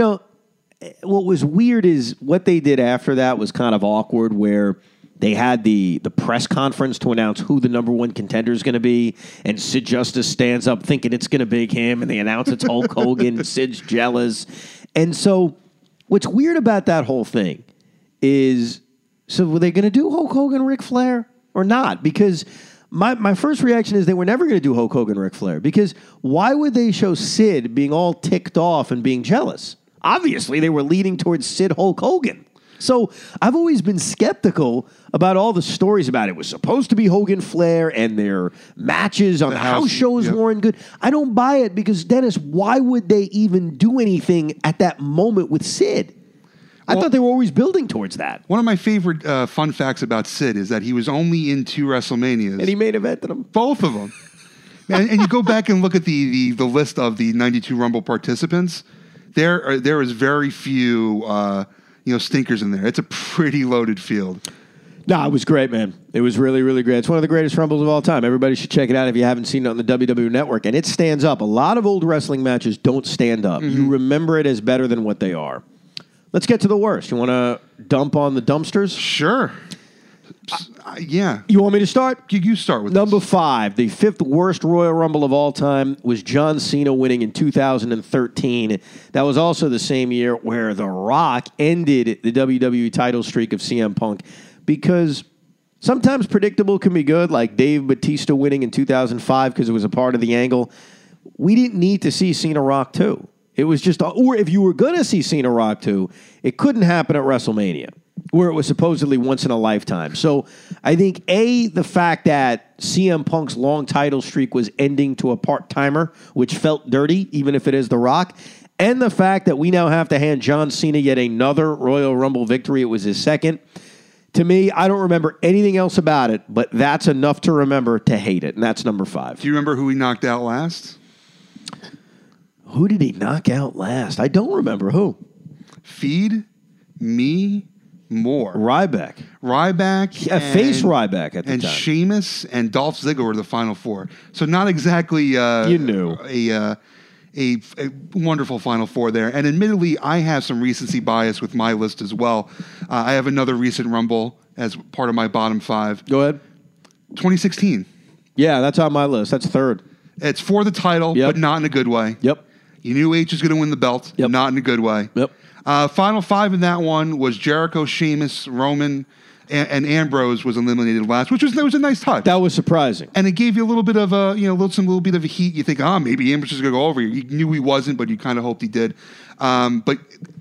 what was weird is what they did after that was kind of awkward, where they had the press conference to announce who the number one contender is going to be, and Sid Justice stands up thinking it's going to be him, and they announce it's Hulk Hogan. Sid's jealous. And so what's weird about that whole thing is, so were they going to do Hulk Hogan, Ric Flair, or not? Because my first reaction is they were never going to do Hulk Hogan, Ric Flair. Because why would they show Sid being all ticked off and being jealous? Obviously, they were leading towards Sid Hulk Hogan. So I've always been skeptical about all the stories about it. It was supposed to be Hogan Flair and their matches on the house shows weren't good. I don't buy it because, Dennis, why would they even do anything at that moment with Sid? I thought they were always building towards that. One of my favorite fun facts about Sid is that he was only in 2 WrestleManias. And he main evented them. Both of them. and you go back and look at the list of the 92 Rumble participants, there is very few stinkers in there. It's a pretty loaded field. No, it was great, man. It was really, really great. It's one of the greatest Rumbles of all time. Everybody should check it out if you haven't seen it on the WWE Network. And it stands up. A lot of old wrestling matches don't stand up. You remember it as better than what they are. Let's get to the worst. You want to dump on the dumpsters? Sure. Yeah. You want me to start? You start with Number 5, the 5th worst Royal Rumble of all time was John Cena winning in 2013. That was also the same year where The Rock ended the WWE title streak of CM Punk, because sometimes predictable can be good, like Dave Bautista winning in 2005 because it was a part of the angle. We didn't need to see Cena Rock 2. It was just, or if you were going to see Cena Rock 2, it couldn't happen at WrestleMania. where it was supposedly once in a lifetime. So I think, the fact that CM Punk's long title streak was ending to a part-timer, which felt dirty, even if it is The Rock, and the fact that we now have to hand John Cena yet another Royal Rumble victory. It was his second. To me, I don't remember anything else about it, but that's enough to remember to hate it, and that's number 5. Do you remember who he knocked out last? Who did he knock out last? I don't remember who. Feed me more. Ryback. Ryback. Face Ryback at the and time. And Sheamus and Dolph Ziggler were the final 4. So not exactly you knew. A wonderful final 4 there. And admittedly, I have some recency bias with my list as well. I have another recent Rumble as part of my bottom 5. Go ahead. 2016. Yeah, that's on my list. That's third. It's for the title, but not in a good way. Yep. You knew H was going to win the belt, not in a good way. Yep. Final 5 in that one was Jericho, Sheamus, Roman, and Ambrose was eliminated last, which was a nice touch. That was surprising, and it gave you a little bit of a little bit of a heat. You think, maybe Ambrose is going to go over. You knew he wasn't, but you kind of hoped he did. But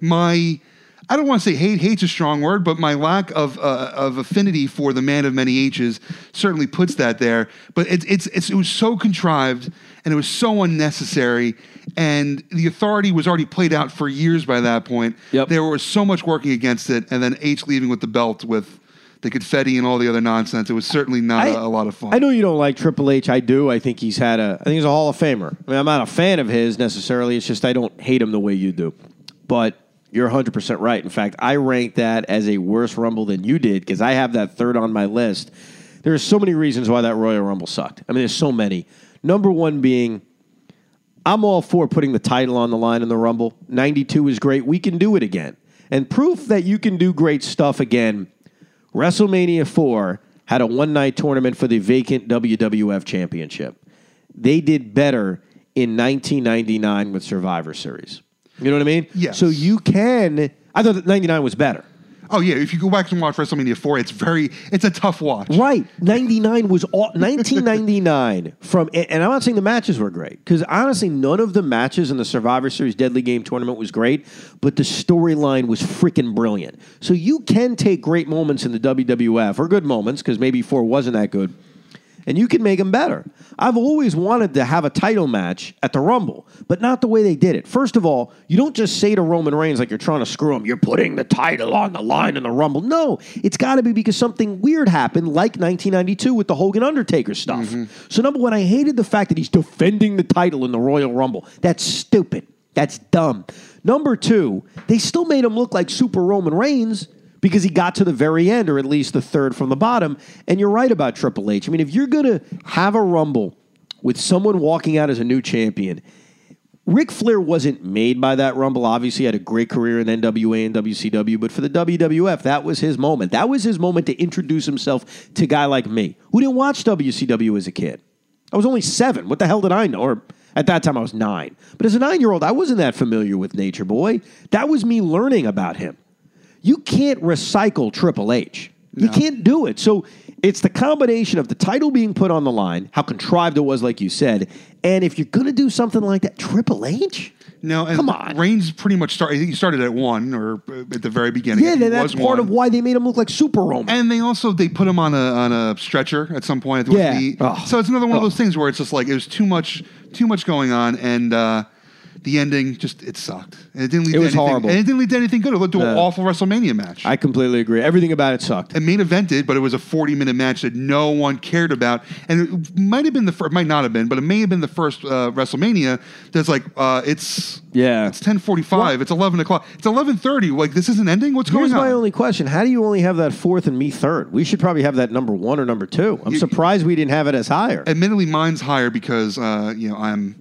I don't want to say hate's a strong word, but my lack of affinity for the man of many H's certainly puts that there. But it was so contrived and it was so unnecessary, and the authority was already played out for years by that point. Yep. There was so much working against it, and then H leaving with the belt with the confetti and all the other nonsense. It was certainly not a lot of fun. I know you don't like Triple H. I do. I think he's a Hall of Famer. I mean, I'm not a fan of his necessarily. It's just I don't hate him the way you do. But you're 100% right. In fact, I ranked that as a worse Rumble than you did because I have that third on my list. There are so many reasons why that Royal Rumble sucked. I mean, there's so many. Number one being, I'm all for putting the title on the line in the Rumble. 92 is great. We can do it again. And proof that you can do great stuff again, WrestleMania 4 had a one-night tournament for the vacant WWF Championship. They did better in 1999 with Survivor Series. You know what I mean? Yes. So you can... I thought that 99 was better. Oh, yeah. If you go back and watch WrestleMania 4, it's a tough watch. Right. 99 was... 1999 from... And I'm not saying the matches were great, because honestly, none of the matches in the Survivor Series Deadly Game tournament was great, but the storyline was freaking brilliant. So you can take great moments in the WWF, or good moments, because maybe 4 wasn't that good, and you can make them better. I've always wanted to have a title match at the Rumble, but not the way they did it. First of all, you don't just say to Roman Reigns like you're trying to screw him, you're putting the title on the line in the Rumble. No, it's got to be because something weird happened like 1992 with the Hogan-Undertaker stuff. Mm-hmm. So number one, I hated the fact that he's defending the title in the Royal Rumble. That's stupid. That's dumb. Number two, they still made him look like Super Roman Reigns because he got to the very end, or at least the third from the bottom. And you're right about Triple H. I mean, if you're going to have a Rumble with someone walking out as a new champion, Ric Flair wasn't made by that Rumble. Obviously, he had a great career in NWA and WCW, but for the WWF, that was his moment. That was his moment to introduce himself to a guy like me, who didn't watch WCW as a kid. I was only 7. What the hell did I know? Or at that time, I was 9. But as a 9-year-old, I wasn't that familiar with Nature Boy. That was me learning about him. You can't recycle Triple H. No. You can't do it. So it's the combination of the title being put on the line, how contrived it was, like you said, and if you're going to do something like that, Triple H? No, and come on. Reigns pretty much started. I think he started at 1 or at the very beginning. Yeah, that's part of why they made him look like Super Roman. And they put him on a stretcher at some point. So it's another one of those things where it's just like it was too much going on, and the ending it sucked. And it didn't lead to anything. Horrible. And it didn't lead to anything good. It led to an awful WrestleMania match. I completely agree. Everything about it sucked. It main evented, but it was a 40-minute match that no one cared about. And it might have been might not have been, but it may have been the first WrestleMania that's like, it's 10:45, it's 11 o'clock, it's 11:30. Like, this isn't ending? What's going on? Here's my only question. How do you only have that 4th and me 3rd? We should probably have that number 1 or number 2. I'm surprised we didn't have it as higher. Admittedly, mine's higher because, I'm...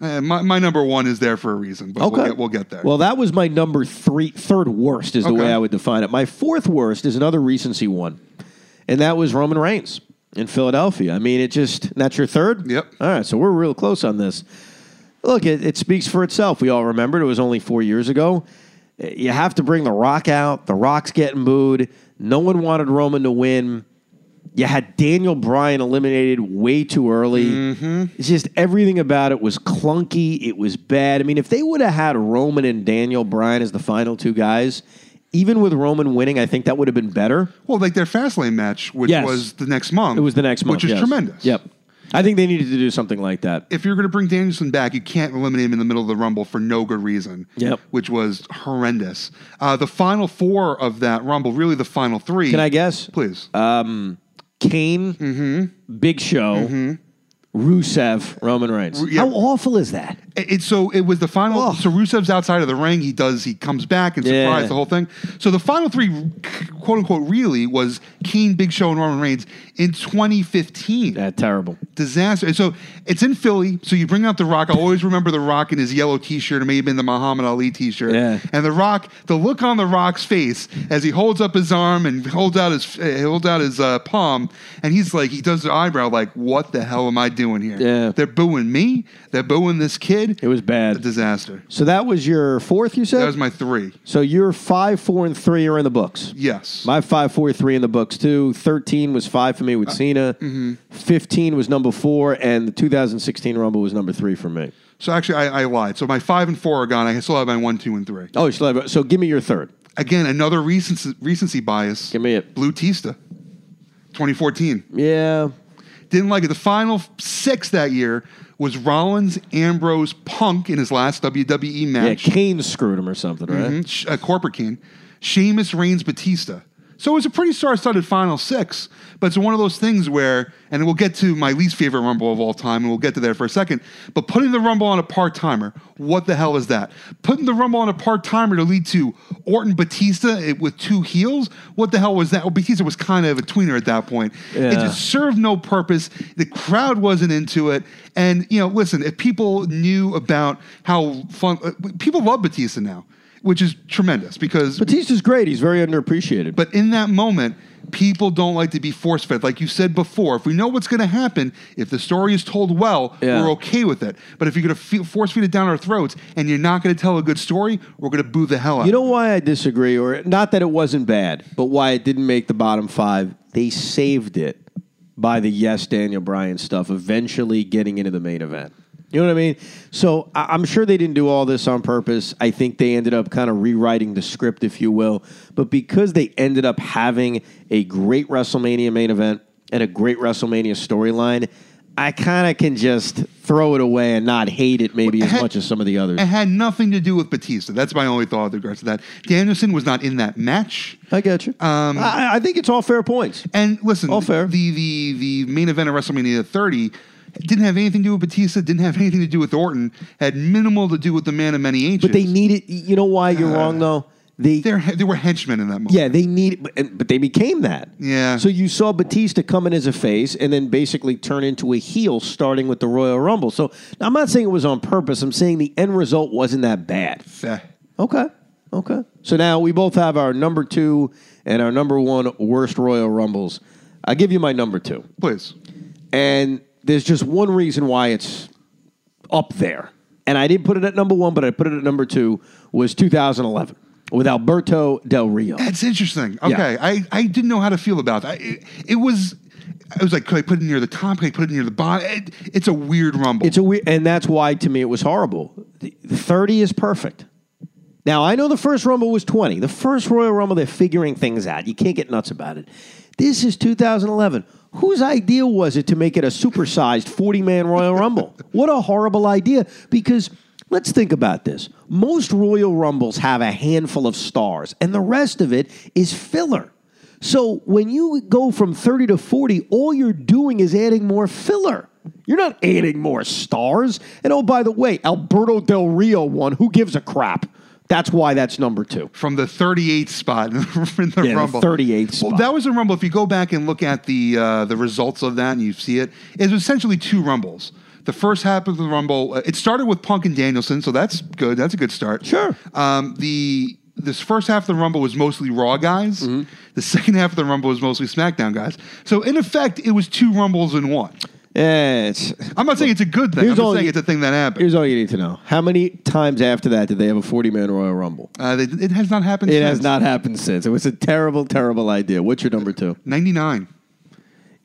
My number 1 is there for a reason, but we'll get there. Well, that was my number 3rd worst is the way I would define it. My 4th worst is another recency one, and that was Roman Reigns in Philadelphia. I mean, that's your 3rd? Yep. All right, so we're real close on this. Look, it speaks for itself. We all remember it was only 4 years ago. You have to bring The Rock out. The Rock's getting booed. No one wanted Roman to win. You had Daniel Bryan eliminated way too early. Mm-hmm. It's just everything about it was clunky. It was bad. I mean, if they would have had Roman and Daniel Bryan as the final 2 guys, even with Roman winning, I think that would have been better. Well, like their Fastlane match, which was the next month. It was the next month, which is tremendous. Yep. I think they needed to do something like that. If you're going to bring Danielson back, you can't eliminate him in the middle of the Rumble for no good reason. Yep. Which was horrendous. The final four of that Rumble, really the final three. Can I guess? Please. Kane, Big Show, Rusev, Roman Reigns. Yeah. How awful is that? So it was the final. Oh. So Rusev's outside of the ring. He comes back and surprise the whole thing. So the final three, quote unquote, really was Kane, Big Show, and Roman Reigns in 2015. Terrible. Disaster. And so it's in Philly. So you bring out The Rock. I always remember The Rock in his yellow T-shirt. It may have been the Muhammad Ali T-shirt. Yeah. And The Rock, the look on The Rock's face as he holds up his arm and holds out his palm, and he's like, he does the eyebrow like, what the hell am I doing here? Yeah. They're booing me. They're booing this kid. It was bad. A disaster. So that was your fourth, you said? That was my 3. So your 5, 4, and 3 are in the books. Yes. My 5, 4, 3 in the books too. 13 was 5 for me with Cena. 15 was number 4, and the 2016 Rumble was number 3 for me. So actually, I lied. So my 5 and 4 are gone. I still have my 1, 2, and 3. Oh, you still have, so give me your third. Again, another recency bias. Give me it. Blue Tista, 2014. Yeah. Didn't like it. The final 6 that year was Rollins, Ambrose, Punk in his last WWE match. Yeah, Kane screwed him or something, right? Corporate Kane. Sheamus, Reigns, Batista. So it was a pretty star-studded final 6, but it's one of those things where, and we'll get to my least favorite Rumble of all time, and we'll get to that for a second, but putting the Rumble on a part-timer, what the hell is that? Putting the Rumble on a part-timer to lead to Orton Batista with 2 heels, what the hell was that? Well, Batista was kind of a tweener at that point. Yeah. It just served no purpose. The crowd wasn't into it. And, listen, if people knew about how fun, people love Batista now, which is tremendous because Batista's great. He's very underappreciated. But in that moment, people don't like to be force-fed. Like you said before, if we know what's going to happen, if the story is told well, we're okay with it. But if you're going to force-feed it down our throats and you're not going to tell a good story, we're going to boo the hell out. You know why I disagree? Or not that it wasn't bad, but why it didn't make the bottom 5. They saved it by the Daniel Bryan stuff, eventually getting into the main event. You know what I mean? So I'm sure they didn't do all this on purpose. I think they ended up kind of rewriting the script, if you will. But because they ended up having a great WrestleMania main event and a great WrestleMania storyline, I kind of can just throw it away and not hate it maybe as much as some of the others. It had nothing to do with Batista. That's my only thought with regards to that. Danielson was not in that match. I get you. I think it's all fair points. And listen, all fair. The main event of WrestleMania 30 didn't have anything to do with Batista, didn't have anything to do with Orton, had minimal to do with the man of many H's. But they needed, you know why you're wrong though? They were henchmen in that moment. Yeah, they needed, but they became that. Yeah. So you saw Batista come in as a face and then basically turn into a heel starting with the Royal Rumble. So now, I'm not saying it was on purpose. I'm saying the end result wasn't that bad. Fair. Okay. So now we both have our number 2 and our number 1 worst Royal Rumbles. I'll give you my number 2. Please. And there's just one reason why it's up there. And I didn't put it at number 1, but I put it at number 2, was 2011 with Alberto Del Rio. That's interesting. Okay. Yeah. I didn't know how to feel about that. It was like, could I put it near the top? Could I put it near the bottom? It's a weird Rumble. It's a weird, and that's why, to me, it was horrible. The 30 is perfect. Now, I know the first Rumble was 20. The first Royal Rumble, they're figuring things out. You can't get nuts about it. This is 2011. Whose idea was it to make it a supersized 40-man Royal Rumble? What a horrible idea. Because let's think about this. Most Royal Rumbles have a handful of stars, and the rest of it is filler. So when you go from 30 to 40, all you're doing is adding more filler. You're not adding more stars. And oh, by the way, Alberto Del Rio won. Who gives a crap? That's why that's number 2. From the 38th spot in the Rumble. The 38th spot. Well, that was a Rumble. If you go back and look at the results of that and you see it, it was essentially 2 Rumbles. The first half of the Rumble, it started with Punk and Danielson, so that's good. That's a good start. Sure. This first half of the Rumble was mostly Raw guys. Mm-hmm. The second half of the Rumble was mostly SmackDown guys. So, in effect, it was 2 Rumbles in 1. I'm not saying it's a good thing. I'm just saying it's a thing that happened. Here's all you need to know. How many times after that did they have a 40-man Royal Rumble? It has not happened since. It has not happened since. It was a terrible, terrible idea. What's your number 2? 99.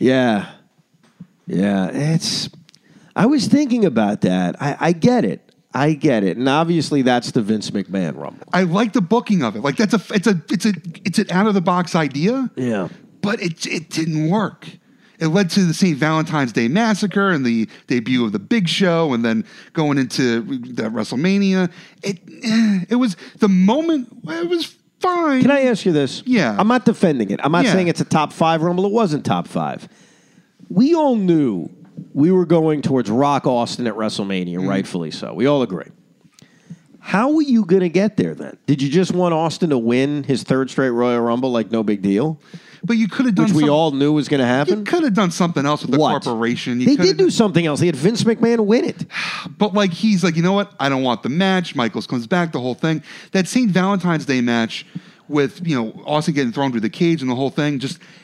Yeah. I was thinking about that. I get it. I get it, and obviously that's the Vince McMahon Rumble. I like the booking of it. Like it's an out of the box idea. Yeah, but it didn't work. It led to the St. Valentine's Day Massacre and the debut of the Big Show, and then going into the WrestleMania. It was the moment. It was fine. Can I ask you this? Yeah. I'm not defending it. I'm not saying it's a top 5 Rumble. It wasn't top 5. We all knew we were going towards Rock Austin at WrestleMania, rightfully so. We all agree. How were you going to get there then? Did you just want Austin to win his 3rd straight Royal Rumble like no big deal? But you could have done which we all knew was going to happen. You could have done something else with the corporation. They did do something else. They had Vince McMahon win it. But like he's like, you know what? I don't want the match. Michaels comes back, the whole thing. That St. Valentine's Day match with Austin getting thrown through the cage and the whole thing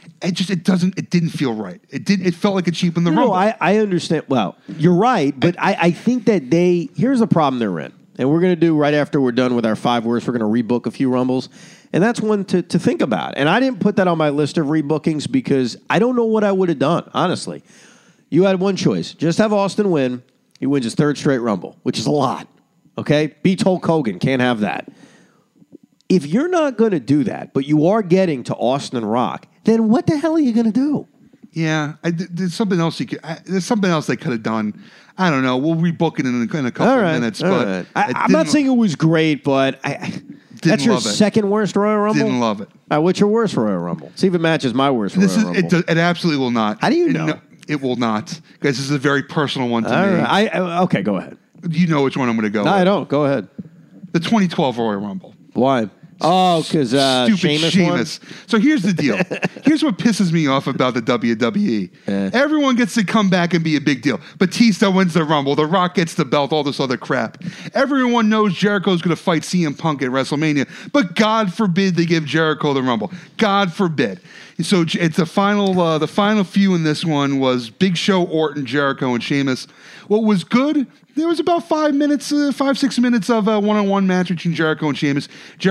it didn't feel right. It felt like a cheapened the Rumble. No, I understand. Well, you're right, but I think that here's the problem they're in. And we're going to do right after we're done with our 5 worst, we're going to rebook a few Rumbles. And that's one to think about. And I didn't put that on my list of rebookings because I don't know what I would have done, honestly. You had one choice. Just have Austin win. He wins his 3rd straight Rumble, which is a lot. Okay? Beats Hulk Hogan. Can't have that. If you're not going to do that, but you are getting to Austin and Rock, then what the hell are you going to do? Yeah, there's something else there's something else they could have done. I don't know. We'll rebook it in a couple of minutes. But I'm not saying it was great, but that's your 2nd worst Royal Rumble? Didn't love it. What's your worst Royal Rumble? See if it matches my worst Royal Rumble. It absolutely will not. How do you know? It will not. Because this is a very personal one to me. Right. Okay, go ahead. You know which one I'm going to go with. I don't. Go ahead. The 2012 Royal Rumble. Why? Oh, because Sheamus won? So here's the deal. Here's what pisses me off about the WWE. Everyone gets to come back and be a big deal. Batista wins the Rumble. The Rock gets the belt. All this other crap. Everyone knows Jericho's going to fight CM Punk at WrestleMania. But God forbid they give Jericho the Rumble. God forbid. So it's the final few in this one was Big Show, Orton, Jericho, and Sheamus. What was good? There was about 6 minutes of a one-on-one match between Jericho and Sheamus.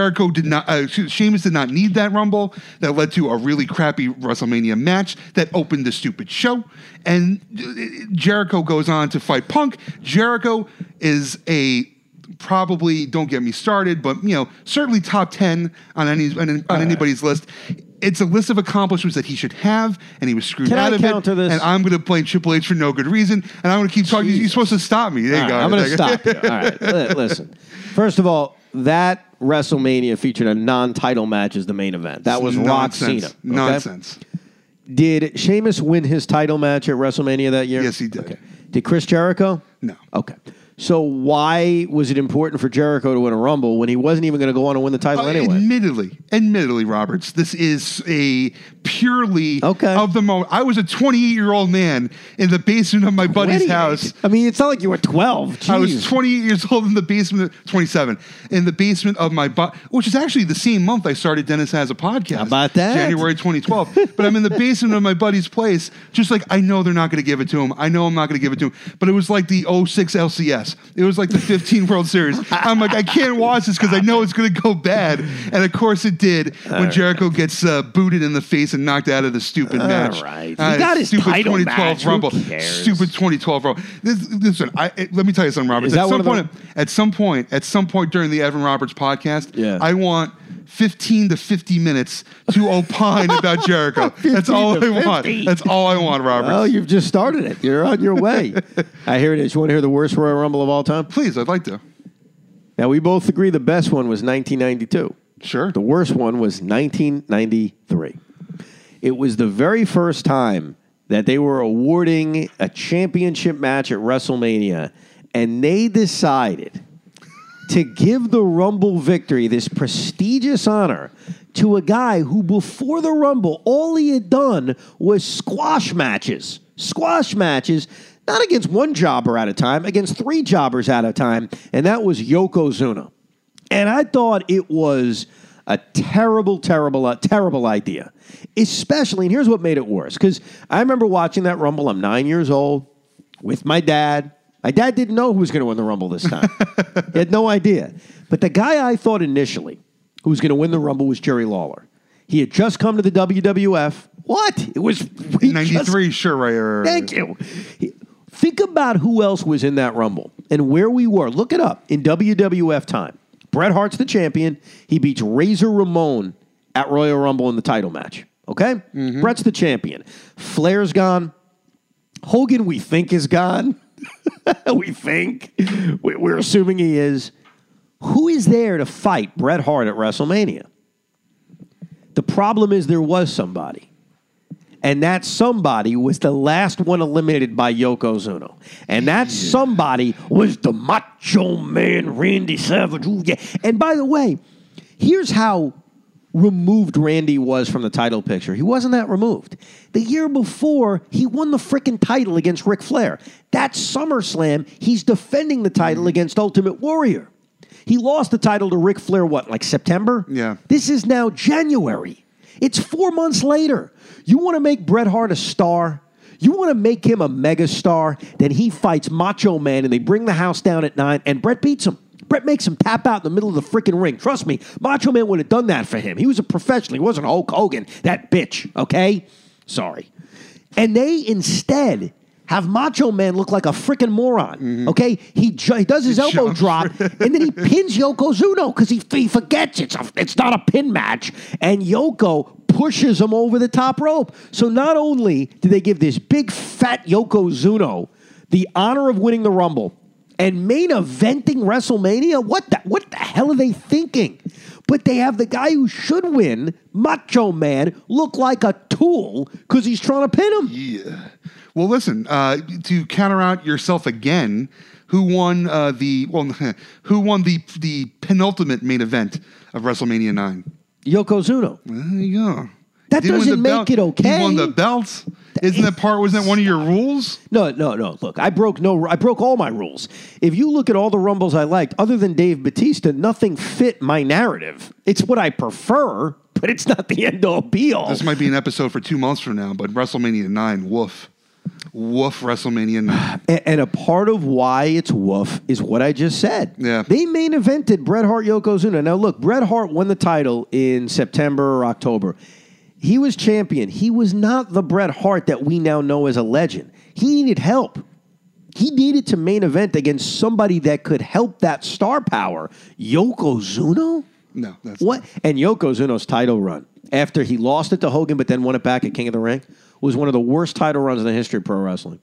Sheamus did not need that Rumble. That led to a really crappy WrestleMania match that opened the stupid show. And Jericho goes on to fight Punk. Jericho is probably, don't get me started, but certainly top 10 on anybody's list. It's a list of accomplishments that he should have, and he was screwed out of it. This? And I'm going to blame Triple H for no good reason, and I'm going to keep talking. You're supposed to stop me. There you go. I'm going to stop you. All right. Listen. First of all, that WrestleMania featured a non-title match as the main event. That was Rock Cena. Okay? Nonsense. Did Sheamus win his title match at WrestleMania that year? Yes, he did. Okay. Did Chris Jericho? No. Okay. So why was it important for Jericho to win a Rumble when he wasn't even going to go on and win the title anyway? Admittedly, Roberts, this is a purely of the moment. I was a 28-year-old man in the basement of my buddy's house. I mean, it's not like you were 12. Jeez. I was 28 years old in the basement, 27, in the basement of my which is actually the same month I started Dennis Has a Podcast. How about that? January 2012. But I'm in the basement of my buddy's place, just like I know they're not going to give it to him. I know I'm not going to give it to him. But it was like the 06 LCS. It was like the 15 World Series. I'm like, I can't watch this because I know it's going to go bad. And of course it did when Jericho gets booted in the face and knocked out of the stupid match. All right. He got his stupid title 2012 match. Rumble. Who cares? Stupid 2012 Rumble. Listen, let me tell you something, Roberts. At some point during the Evan Roberts podcast, I want 15 to 50 minutes to opine about Jericho. That's all I want. That's all I want, Robert. Oh, you've just started it. You're on your way. Here it is. You want to hear the worst Royal Rumble of all time? Please, I'd like to. Now, we both agree the best one was 1992. Sure. The worst one was 1993. It was the very first time that they were awarding a championship match at WrestleMania, and they decided to give the Rumble victory, this prestigious honor, to a guy who before the Rumble, all he had done was squash matches. Squash matches, not against one jobber at a time, against 3 jobbers at a time, and that was Yokozuna. And I thought it was a terrible idea. Especially, and here's what made it worse, because I remember watching that Rumble, I'm 9 years old, with my dad. My dad didn't know who was going to win the Rumble this time. He had no idea. But the guy I thought initially who was going to win the Rumble was Jerry Lawler. He had just come to the WWF. What? It was 93, sure, right. Thank you. Think about who else was in that Rumble. and where we were, look it up, in WWF time. Bret Hart's the champion. He beats Razor Ramon at Royal Rumble in the title match. Okay? Mm-hmm. Bret's the champion. Flair's gone. Hogan, we think, is gone. We think. We're assuming he is. Who is there to fight Bret Hart at WrestleMania? The problem is there was somebody. And that somebody was the last one eliminated by Yokozuna. And that somebody was the Macho Man Randy Savage. Ooh, yeah. And by the way, here's how removed Randy was from the title picture. He wasn't that removed. The year before, he won the frickin' title against Ric Flair. That SummerSlam, he's defending the title against Ultimate Warrior. He lost the title to Ric Flair, what, like September? Yeah. This is now January. It's 4 months later. You want to make Bret Hart a star? You want to make him a mega star? Then he fights Macho Man, and they bring the house down at 9, and Bret beats him. Bret makes him tap out in the middle of the freaking ring. Trust me, Macho Man would have done that for him. He was a professional. He wasn't Hulk Hogan, that bitch, okay? Sorry. And they instead have Macho Man look like a freaking moron, okay? He does his elbow drop, and then he pins Yokozuna because he forgets it's not a pin match, and Yoko pushes him over the top rope. So not only do they give this big fat Yokozuna the honor of winning the Rumble and main eventing WrestleMania, what the hell are they thinking? But they have the guy who should win, Macho Man, look like a tool because he's trying to pin him. Yeah. Well, listen, to counter out yourself again, who won the penultimate main event of WrestleMania 9? Yokozuna. There you go. That doesn't make it okay. He won the belts. Wasn't that one of your rules? No. Look, I broke all my rules. If you look at all the Rumbles I liked, other than Dave Bautista, nothing fit my narrative. It's what I prefer, but it's not the end-all be-all. This might be an episode for 2 months from now, but WrestleMania 9, woof. Woof, WrestleMania 9. And a part of why it's woof is what I just said. Yeah. They main evented Bret Hart, Yokozuna. Now, look, Bret Hart won the title in September or October. He was champion. He was not the Bret Hart that we now know as a legend. He needed help. He needed to main event against somebody that could help that star power. Yokozuna? No. That's what? And Yokozuna's title run, after he lost it to Hogan but then won it back at King of the Ring, was one of the worst title runs in the history of pro wrestling.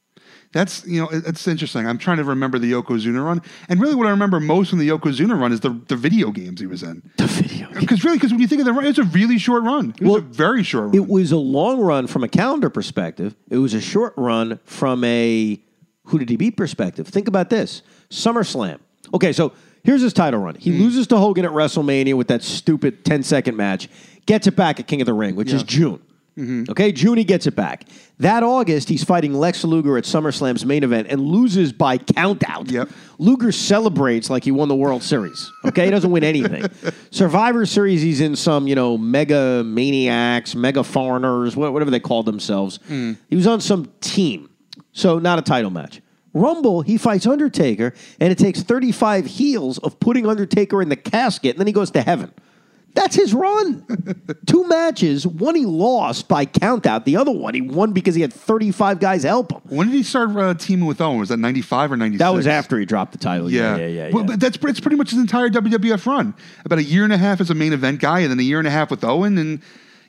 That's interesting. I'm trying to remember the Yokozuna run. And really what I remember most from the Yokozuna run is the video games he was in. The video games. Because when you think of the run, it's a really short run. It was a very short run. It was a long run from a calendar perspective. It was a short run from a who did he beat perspective. Think about this. SummerSlam. Okay, so here's his title run. He loses to Hogan at WrestleMania with that stupid 10-second match. Gets it back at King of the Ring, which is June. Mm-hmm. Okay, June he gets it back. That August, he's fighting Lex Luger at SummerSlam's main event and loses by countout. Yep. Luger celebrates like he won the World Series. Okay, he doesn't win anything. Survivor Series, he's in some, mega maniacs, mega foreigners, whatever they called themselves. He was on some team, so not a title match. Rumble, he fights Undertaker, and it takes 35 heels of putting Undertaker in the casket, and then he goes to heaven. That's his run. 2 matches. One he lost by countout. The other one he won because he had 35 guys help him. When did he start teaming with Owen? Was that 95 or 96? That was after he dropped the title. Yeah. But it's pretty much his entire WWF run. About a year and a half as a main event guy, and then a year and a half with Owen, and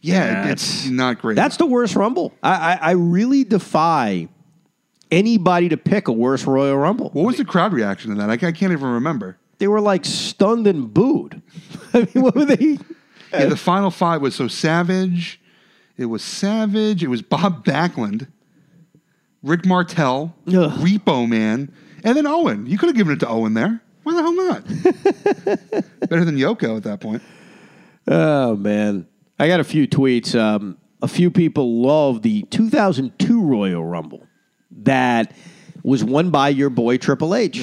it's not great. That's the worst Rumble. I really defy anybody to pick a worse Royal Rumble. What was the crowd reaction to that? I can't even remember. They were like stunned and booed. I mean, what were they? Yeah, the final 5 was Savage. It was Savage. It was Bob Backlund, Rick Martel, Repo Man, and then Owen. You could have given it to Owen there. Why the hell not? Better than Yoko at that point. Oh, man. I got a few tweets. A few people love the 2002 Royal Rumble that was won by your boy Triple H.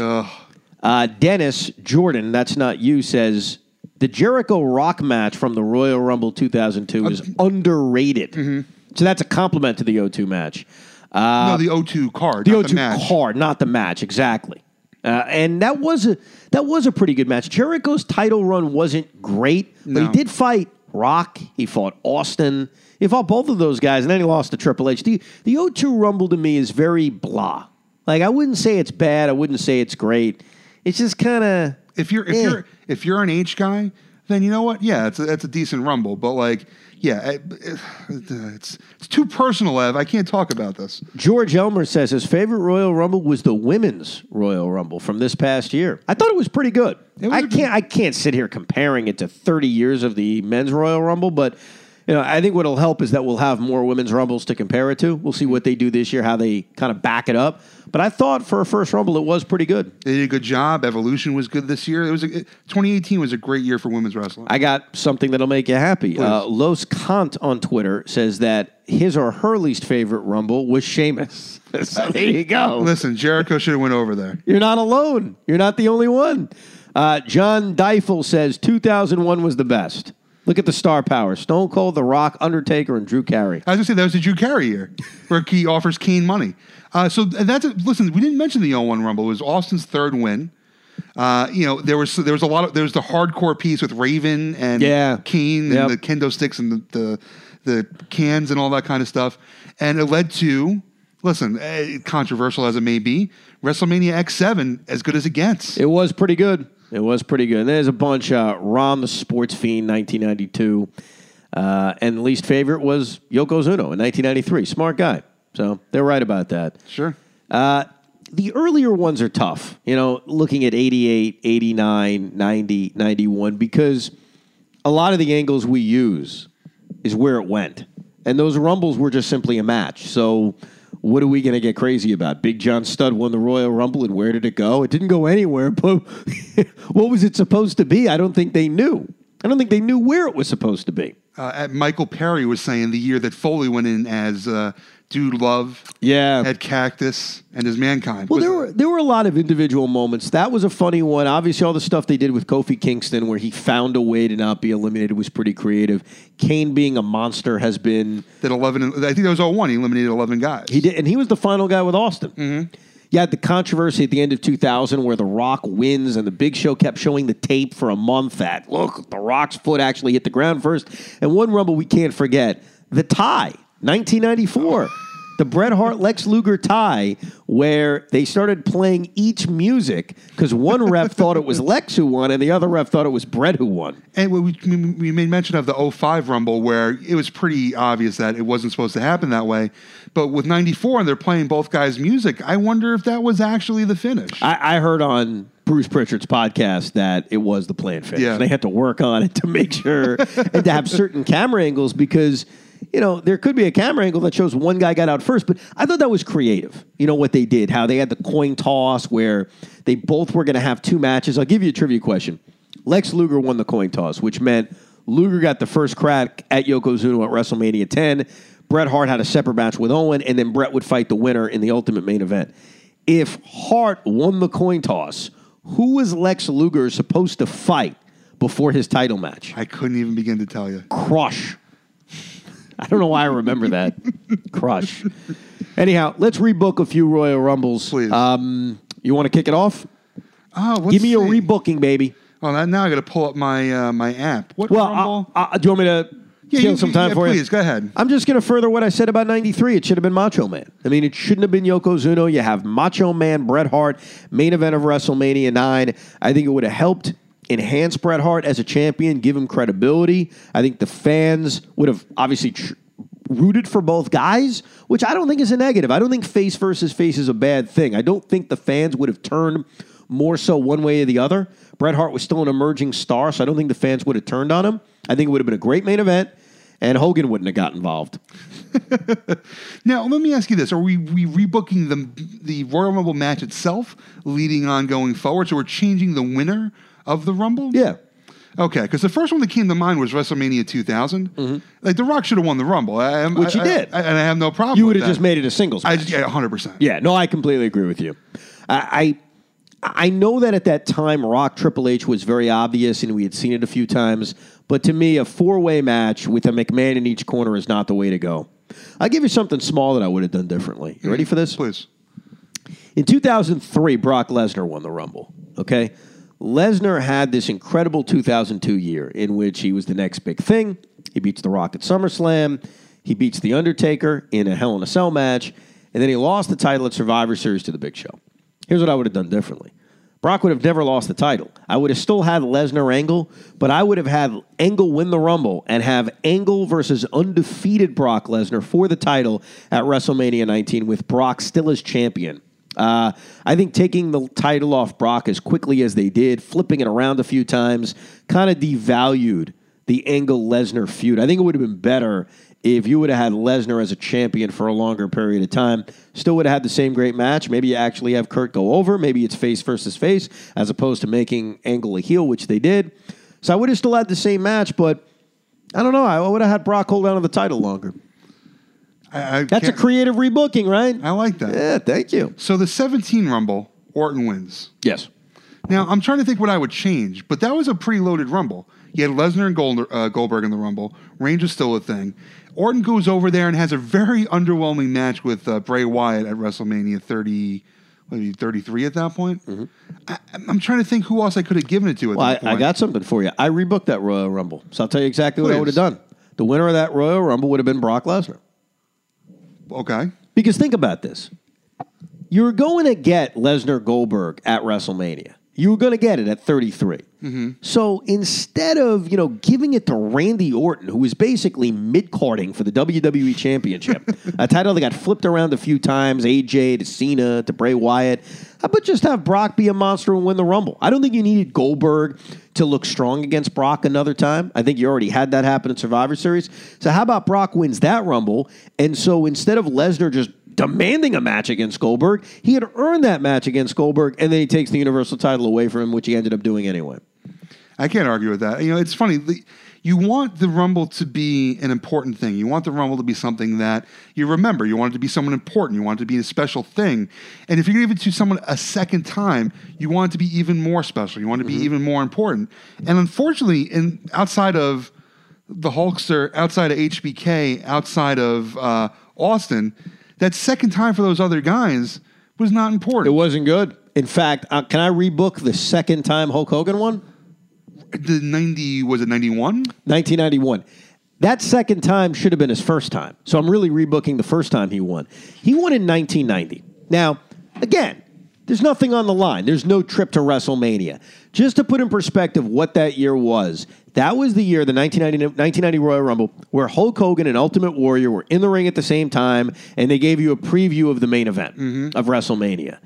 Dennis Jordan, that's not you, says the Jericho Rock match from the Royal Rumble 2002 is underrated. Mm-hmm. So that's a compliment to the O2 match. No, the O2 card. The O2 card, not the match, exactly. And that was a pretty good match. Jericho's title run wasn't great, but he did fight Rock. He fought Austin. He fought both of those guys, and then he lost to Triple H. The O2 Rumble to me is very blah. Like, I wouldn't say it's bad. I wouldn't say it's great. It's just kind of... If you're an H guy, then you know what? Yeah, it's a decent Rumble. But, like, yeah, it's too personal, Ev. I can't talk about this. George Elmer says his favorite Royal Rumble was the women's Royal Rumble from this past year. I thought it was pretty good. I can't sit here comparing it to 30 years of the men's Royal Rumble, but I think what'll help is that we'll have more women's Rumbles to compare it to. We'll see what they do this year, how they kind of back it up. But I thought for a first Rumble, it was pretty good. They did a good job. Evolution was good this year. 2018 was a great year for women's wrestling. I got something that'll make you happy. Los Kant on Twitter says that his or her least favorite Rumble was Sheamus. So there you go. Listen, Jericho should have went over there. You're not alone. You're not the only one. John Deifel says 2001 was the best. Look at the star power. Stone Cold, The Rock, Undertaker, and Drew Carey. I was going to say, that was the Drew Carey year, where he offers Kane money. Listen, we didn't mention the 01 Rumble. It was Austin's third win. There was a lot of, there was the hardcore piece with Raven and Kane and the kendo sticks and the cans and all that kind of stuff. And it led to, controversial as it may be, WrestleMania X7, as good as it gets. It was pretty good. And there's a bunch. Ron the Sports Fiend, 1992. And the least favorite was Yokozuna in 1993. Smart guy. So they're right about that. Sure. The earlier ones are tough, looking at 88, 89, 90, 91, because a lot of the angles we use is where it went. And those Rumbles were just simply a match. So what are we going to get crazy about? Big John Studd won the Royal Rumble, and where did it go? It didn't go anywhere, but what was it supposed to be? I don't think they knew. I don't think they knew where it was supposed to be. Michael Perry was saying the year that Foley went in as Dude Love, had Cactus, and as Mankind. Well, there were a lot of individual moments. That was a funny one. Obviously, all the stuff they did with Kofi Kingston, where he found a way to not be eliminated, was pretty creative. Kane being a monster has been... I think that was 01. He eliminated 11 guys. He did, and he was the final guy with Austin. Mm-hmm. You had the controversy at the end of 2000 where The Rock wins, and the Big Show kept showing the tape for a month that, look, The Rock's foot actually hit the ground first. And one Rumble we can't forget, the tie, 1994. The Bret Hart-Lex Luger tie, where they started playing each music because one ref thought it was Lex who won and the other ref thought it was Bret who won. And we made mention of the 05 Rumble where it was pretty obvious that it wasn't supposed to happen that way. But with 94 and they're playing both guys' music, I wonder if that was actually the finish. I heard on Bruce Pritchard's podcast that it was the planned finish. Yeah. They had to work on it to make sure and to have certain camera angles because... there could be a camera angle that shows one guy got out first, but I thought that was creative. What they did, how they had the coin toss where they both were going to have two matches. I'll give you a trivia question. Lex Luger won the coin toss, which meant Luger got the first crack at Yokozuna at WrestleMania 10. Bret Hart had a separate match with Owen, and then Bret would fight the winner in the Ultimate Main Event. If Hart won the coin toss, who was Lex Luger supposed to fight before his title match? I couldn't even begin to tell you. Crush. I don't know why I remember that. Crush. Anyhow, let's rebook a few Royal Rumbles. Please. You want to kick it off? Give me a rebooking, baby. Oh, now I got to pull up my my app. What Rumble? Do you want me to kill some time for you? Please, go ahead. I'm just going to further what I said about 93. It should have been Macho Man. I mean, it shouldn't have been Yokozuna. You have Macho Man, Bret Hart, main event of WrestleMania 9. I think it would have helped enhance Bret Hart as a champion, give him credibility. I think the fans would have obviously rooted for both guys, which I don't think is a negative. I don't think face versus face is a bad thing. I don't think the fans would have turned more so one way or the other. Bret Hart was still an emerging star, so I don't think the fans would have turned on him. I think it would have been a great main event, and Hogan wouldn't have got involved. Now, let me ask you this. Are we rebooking the Royal Rumble match itself, leading on going forward, so we're changing the winner of the Rumble? Yeah. Okay, because the first one that came to mind was WrestleMania 2000. Mm-hmm. Like, The Rock should have won the Rumble. Which he did. And I have no problem You with would have just made it a singles match. 100%. Yeah, no, I completely agree with you. I know that at that time, Rock Triple H was very obvious, and we had seen it a few times. But to me, a four-way match with a McMahon in each corner is not the way to go. I'll give you something small that I would have done differently. You ready for this? Please. In 2003, Brock Lesnar won the Rumble, okay? Lesnar had this incredible 2002 year in which he was the next big thing. He beats The Rock at SummerSlam. He beats The Undertaker in a Hell in a Cell match. and then he lost the title at Survivor Series to the Big Show. Here's what I would have done differently. Brock would have never lost the title. I would have still had Lesnar Angle, but I would have had Angle win the Rumble and have Angle versus undefeated Brock Lesnar for the title at WrestleMania 19 with Brock still as champion. I think taking the title off Brock as quickly as they did, flipping it around a few times, kind of devalued the Angle-Lesnar feud. I think it would have been better if you would have had Lesnar as a champion for a longer period of time. Still would have had the same great match. Maybe you actually have Kurt go over. Maybe it's face versus face as opposed to making Angle a heel, which they did. So I would have still had the same match, but I don't know. I would have had Brock hold on to the title longer. That's a creative rebooking, right? I like that. Yeah, thank you. So the 17 Rumble, Orton wins. Yes. Now, I'm trying to think what I would change, but that was a pretty loaded Rumble. You had Lesnar and Goldberg in the Rumble. Reigns was still a thing. Orton goes over there and has a very underwhelming match with Bray Wyatt at WrestleMania 33 at that point. Mm-hmm. I'm trying to think who else I could have given it to at that point. I got something for you. I rebooked that Royal Rumble, so I'll tell you exactly what I would have done. The winner of that Royal Rumble would have been Brock Lesnar. Okay. Because think about this. You're going to get Lesnar Goldberg at WrestleMania. You were going to get it at 33. Mm-hmm. So instead of, giving it to Randy Orton, who was basically mid-carding for the WWE Championship, a title that got flipped around a few times, AJ to Cena to Bray Wyatt, how about just have Brock be a monster and win the Rumble? I don't think you needed Goldberg to look strong against Brock another time. I think you already had that happen in Survivor Series. So how about Brock wins that Rumble? And so instead of Lesnar just demanding a match against Goldberg, he had earned that match against Goldberg, and then he takes the Universal title away from him, which he ended up doing anyway. I can't argue with that. It's funny. You want the Rumble to be an important thing. You want the Rumble to be something that you remember. You want it to be someone important. You want it to be a special thing. And if you give it to someone a second time, you want it to be even more special. You want it to be even more important. And unfortunately, outside of the Hulkster, outside of HBK, outside of Austin, that second time for those other guys was not important. It wasn't good. In fact, can I rebook the second time Hulk Hogan won? Was it 91? 1991. That second time should have been his first time. So I'm really rebooking the first time he won. He won in 1990. Now, again, there's nothing on the line. There's no trip to WrestleMania. Just to put in perspective what that year was, that was the year, the 1990 Royal Rumble, where Hulk Hogan and Ultimate Warrior were in the ring at the same time, and they gave you a preview of the main event of WrestleMania.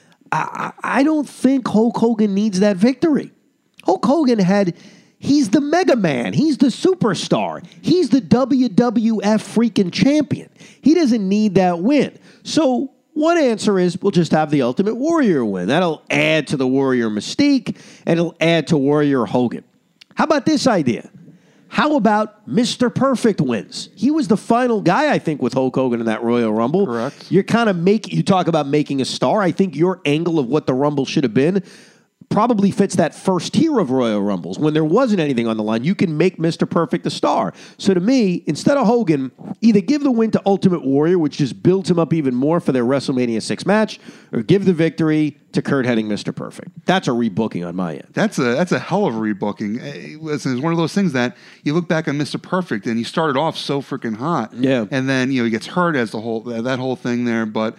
I don't think Hulk Hogan needs that victory. Hulk Hogan he's the Mega Man. He's the superstar. He's the WWF freaking champion. He doesn't need that win. So one answer is we'll just have the Ultimate Warrior win. That'll add to the Warrior mystique, and it'll add to Warrior Hogan. How about this idea? How about Mr. Perfect wins? He was the final guy, I think, with Hulk Hogan in that Royal Rumble. Correct. You're kind of you talk about making a star. I think your angle of what the Rumble should have been probably fits that first tier of Royal Rumbles. When there wasn't anything on the line, you can make Mr. Perfect a star. So to me, instead of Hogan, either give the win to Ultimate Warrior, which just builds him up even more for their WrestleMania 6 match, or give the victory to Kurt Hennig, Mr. Perfect. That's a rebooking on my end. That's a hell of a rebooking. Listen, it's one of those things that you look back on Mr. Perfect, and he started off so freaking hot. Yeah. And then, he gets hurt as that whole thing there. But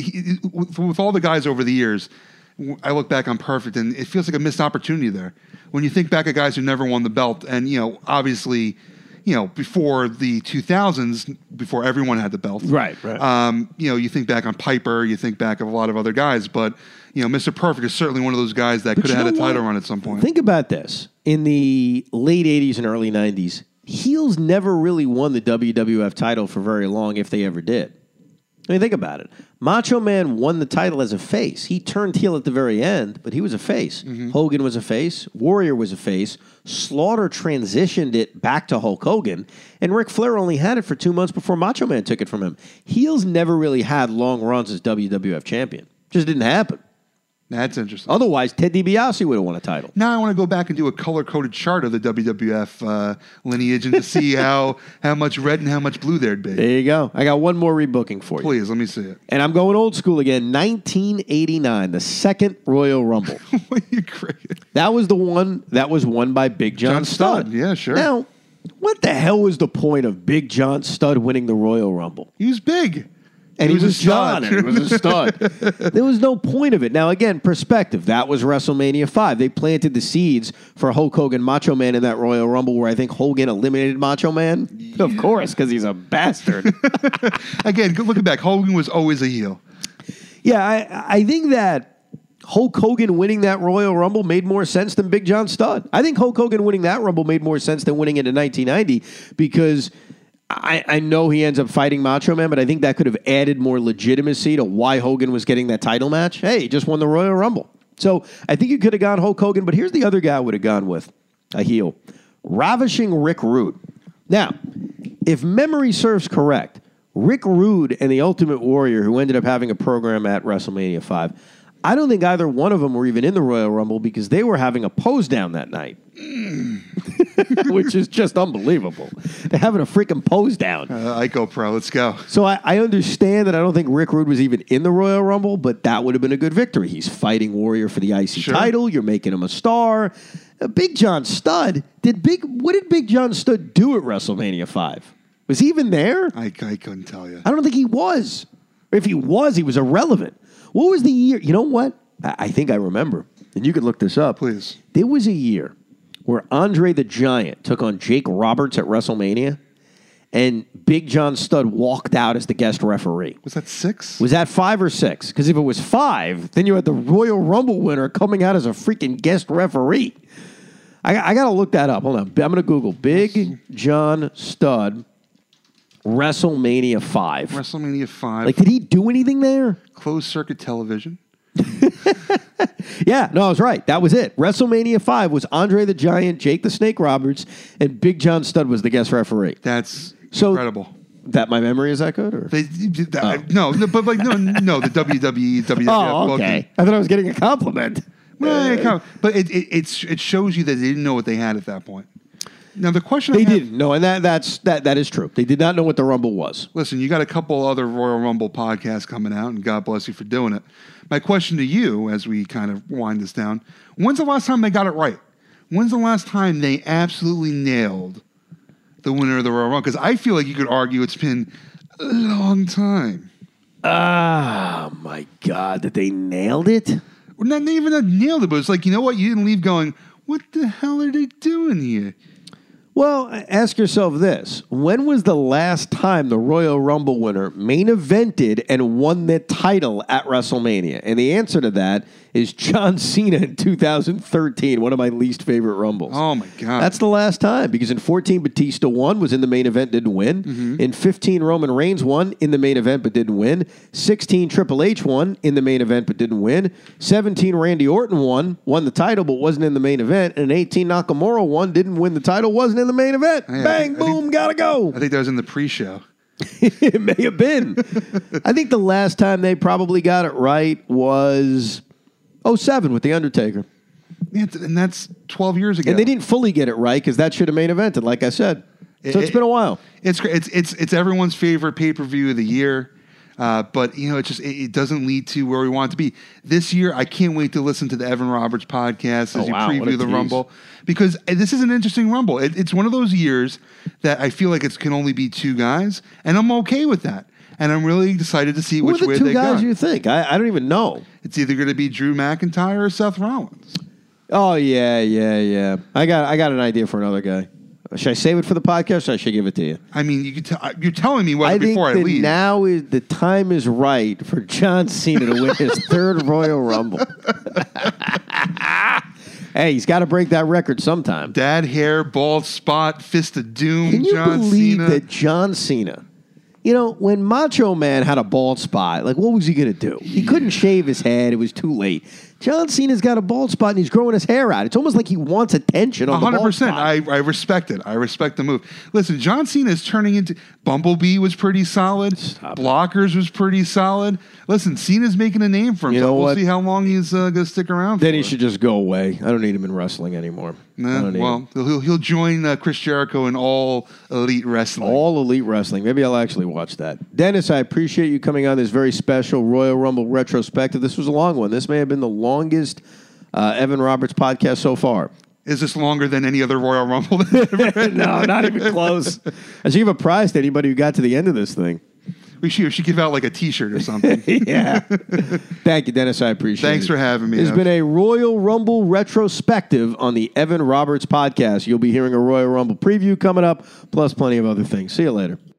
with all the guys over the years, I look back on Perfect, and it feels like a missed opportunity there. When you think back at guys who never won the belt, and, obviously, before the 2000s, before everyone had the belt. Right. You think back on Piper, you think back of a lot of other guys, but, Mr. Perfect is certainly one of those guys that could have had a title run at some point. Think about this. In the late 80s and early 90s, heels never really won the WWF title for very long, if they ever did. I mean, think about it. Macho Man won the title as a face. He turned heel at the very end, but he was a face. Mm-hmm. Hogan was a face. Warrior was a face. Slaughter transitioned it back to Hulk Hogan, and Ric Flair only had it for 2 months before Macho Man took it from him. Heels never really had long runs as WWF champion. Just didn't happen. That's interesting. Otherwise, Ted DiBiase would have won a title. Now I want to go back and do a color-coded chart of the WWF lineage and to see how much red and how much blue there'd be. There you go. I got one more rebooking for you. Please, let me see it. And I'm going old school again. 1989, the second Royal Rumble. What are you crazy? That was the one that was won by Big John Studd. Yeah, sure. Now, what the hell was the point of Big John Studd winning the Royal Rumble? He was big. And he was John, and he was a stud. There was no point of it. Now, again, perspective. That was WrestleMania 5. They planted the seeds for Hulk Hogan, Macho Man in that Royal Rumble where I think Hogan eliminated Macho Man. Yeah. Of course, because he's a bastard. Again, looking back, Hogan was always a heel. Yeah, I think that Hulk Hogan winning that Royal Rumble made more sense than Big John Studd. I think Hulk Hogan winning that Rumble made more sense than winning it in 1990 because I know he ends up fighting Macho Man, but I think that could have added more legitimacy to why Hogan was getting that title match. Hey, he just won the Royal Rumble. So I think you could have gone Hulk Hogan, but here's the other guy I would have gone with, a heel. Ravishing Rick Rude. Now, if memory serves correct, Rick Rude and the Ultimate Warrior, who ended up having a program at WrestleMania 5, I don't think either one of them were even in the Royal Rumble because they were having a pose down that night. Which is just unbelievable. They're having a freaking pose down. Ico Pro, let's go. So I understand that I don't think Rick Rude was even in the Royal Rumble, but that would have been a good victory. He's fighting Warrior for the IC title. You're making him a star. Big John Studd, what did Big John Studd do at WrestleMania 5? Was he even there? I couldn't tell you. I don't think he was. If he was irrelevant. What was the year? You know what? I think I remember. And you could look this up. Please. There was a year where Andre the Giant took on Jake Roberts at WrestleMania, and Big John Studd walked out as the guest referee. Was that 6? Was that 5 or 6? Because if it was 5, then you had the Royal Rumble winner coming out as a freaking guest referee. I got to look that up. Hold on. I'm going to Google Big John Studd WrestleMania 5. WrestleMania 5. Like, did he do anything there? Closed circuit television. Yeah, no, I was right. That was it. WrestleMania 5 was Andre the Giant, Jake the Snake Roberts, and Big John Studd was the guest referee. That's incredible. That my memory is that good? Or? No, but like no, the WWE, WWF. Oh, okay. I thought I was getting a compliment. But it shows you that they didn't know what they had at that point. Now the question they didn't know, and that is true. They did not know what the Rumble was. Listen, you got a couple other Royal Rumble podcasts coming out, and God bless you for doing it. My question to you, as we kind of wind this down, when's the last time they got it right? When's the last time they absolutely nailed the winner of the Royal Rumble? Because I feel like you could argue it's been a long time. Oh my God, that they nailed it? Well, not even that nailed it, but it's like, you know what? You didn't leave going, what the hell are they doing here? Well, ask yourself this. When was the last time the Royal Rumble winner main evented and won the title at WrestleMania? And the answer to that is John Cena in 2013, one of my least favorite Rumbles. Oh, my God. That's the last time, because in 14, Batista won, was in the main event, didn't win. Mm-hmm. In 15, Roman Reigns won in the main event, but didn't win. 16, Triple H won in the main event, but didn't win. 17, Randy Orton won the title, but wasn't in the main event. And 18, Nakamura won, didn't win the title, wasn't in the main event. Yeah, Bang, boom, gotta go. I think that was in the pre-show. It may have been. I think the last time they probably got it right was 2007 with The Undertaker. Yeah, and that's 12 years ago. And they didn't fully get it right because that should have main evented, like I said. So it's been a while. It's great. It's everyone's favorite pay-per-view of the year. But, you know, it doesn't lead to where we want it to be. This year, I can't wait to listen to the Evan Roberts podcast as you preview the Rumble. Because this is an interesting Rumble. It's one of those years that I feel like it can only be 2 guys, and I'm okay with that. And I'm really excited to see which way they go. Who are the 2 guys you think? I don't even know. It's either going to be Drew McIntyre or Seth Rollins. Oh, yeah. I got an idea for another guy. Should I save it for the podcast, or should I give it to you? I mean, you're telling me what before I leave. I think now the time is right for John Cena to win his 3rd Royal Rumble. Hey, he's got to break that record sometime. Dad hair, bald spot, fist of doom, Can you John believe Cena. that John Cena, you know, when Macho Man had a bald spot, like, what was he going to do? He couldn't shave his head. It was too late. John Cena's got a bald spot, and he's growing his hair out. It's almost like he wants attention on 100%. The bald spot. I respect it. I respect the move. Listen, John Cena is turning into... Bumblebee was pretty solid. Blockers was pretty solid. Listen, Cena's making a name for himself. You know what? We'll see how long he's going to stick around Then he should just go away. I don't need him in wrestling anymore. Well, he'll join Chris Jericho in All Elite Wrestling. All Elite Wrestling. Maybe I'll actually watch that. Dennis, I appreciate you coming on this very special Royal Rumble retrospective. This was a long one. This may have been the longest Evan Roberts podcast so far. Is this longer than any other Royal Rumble that I've ever had? No, not even close. I should give a prize to anybody who got to the end of this thing. We should give out like a T-shirt or something. Yeah. Thank you, Dennis. I appreciate it. Thanks for having me. There's been a Royal Rumble retrospective on the Evan Roberts podcast. You'll be hearing a Royal Rumble preview coming up, plus plenty of other things. See you later.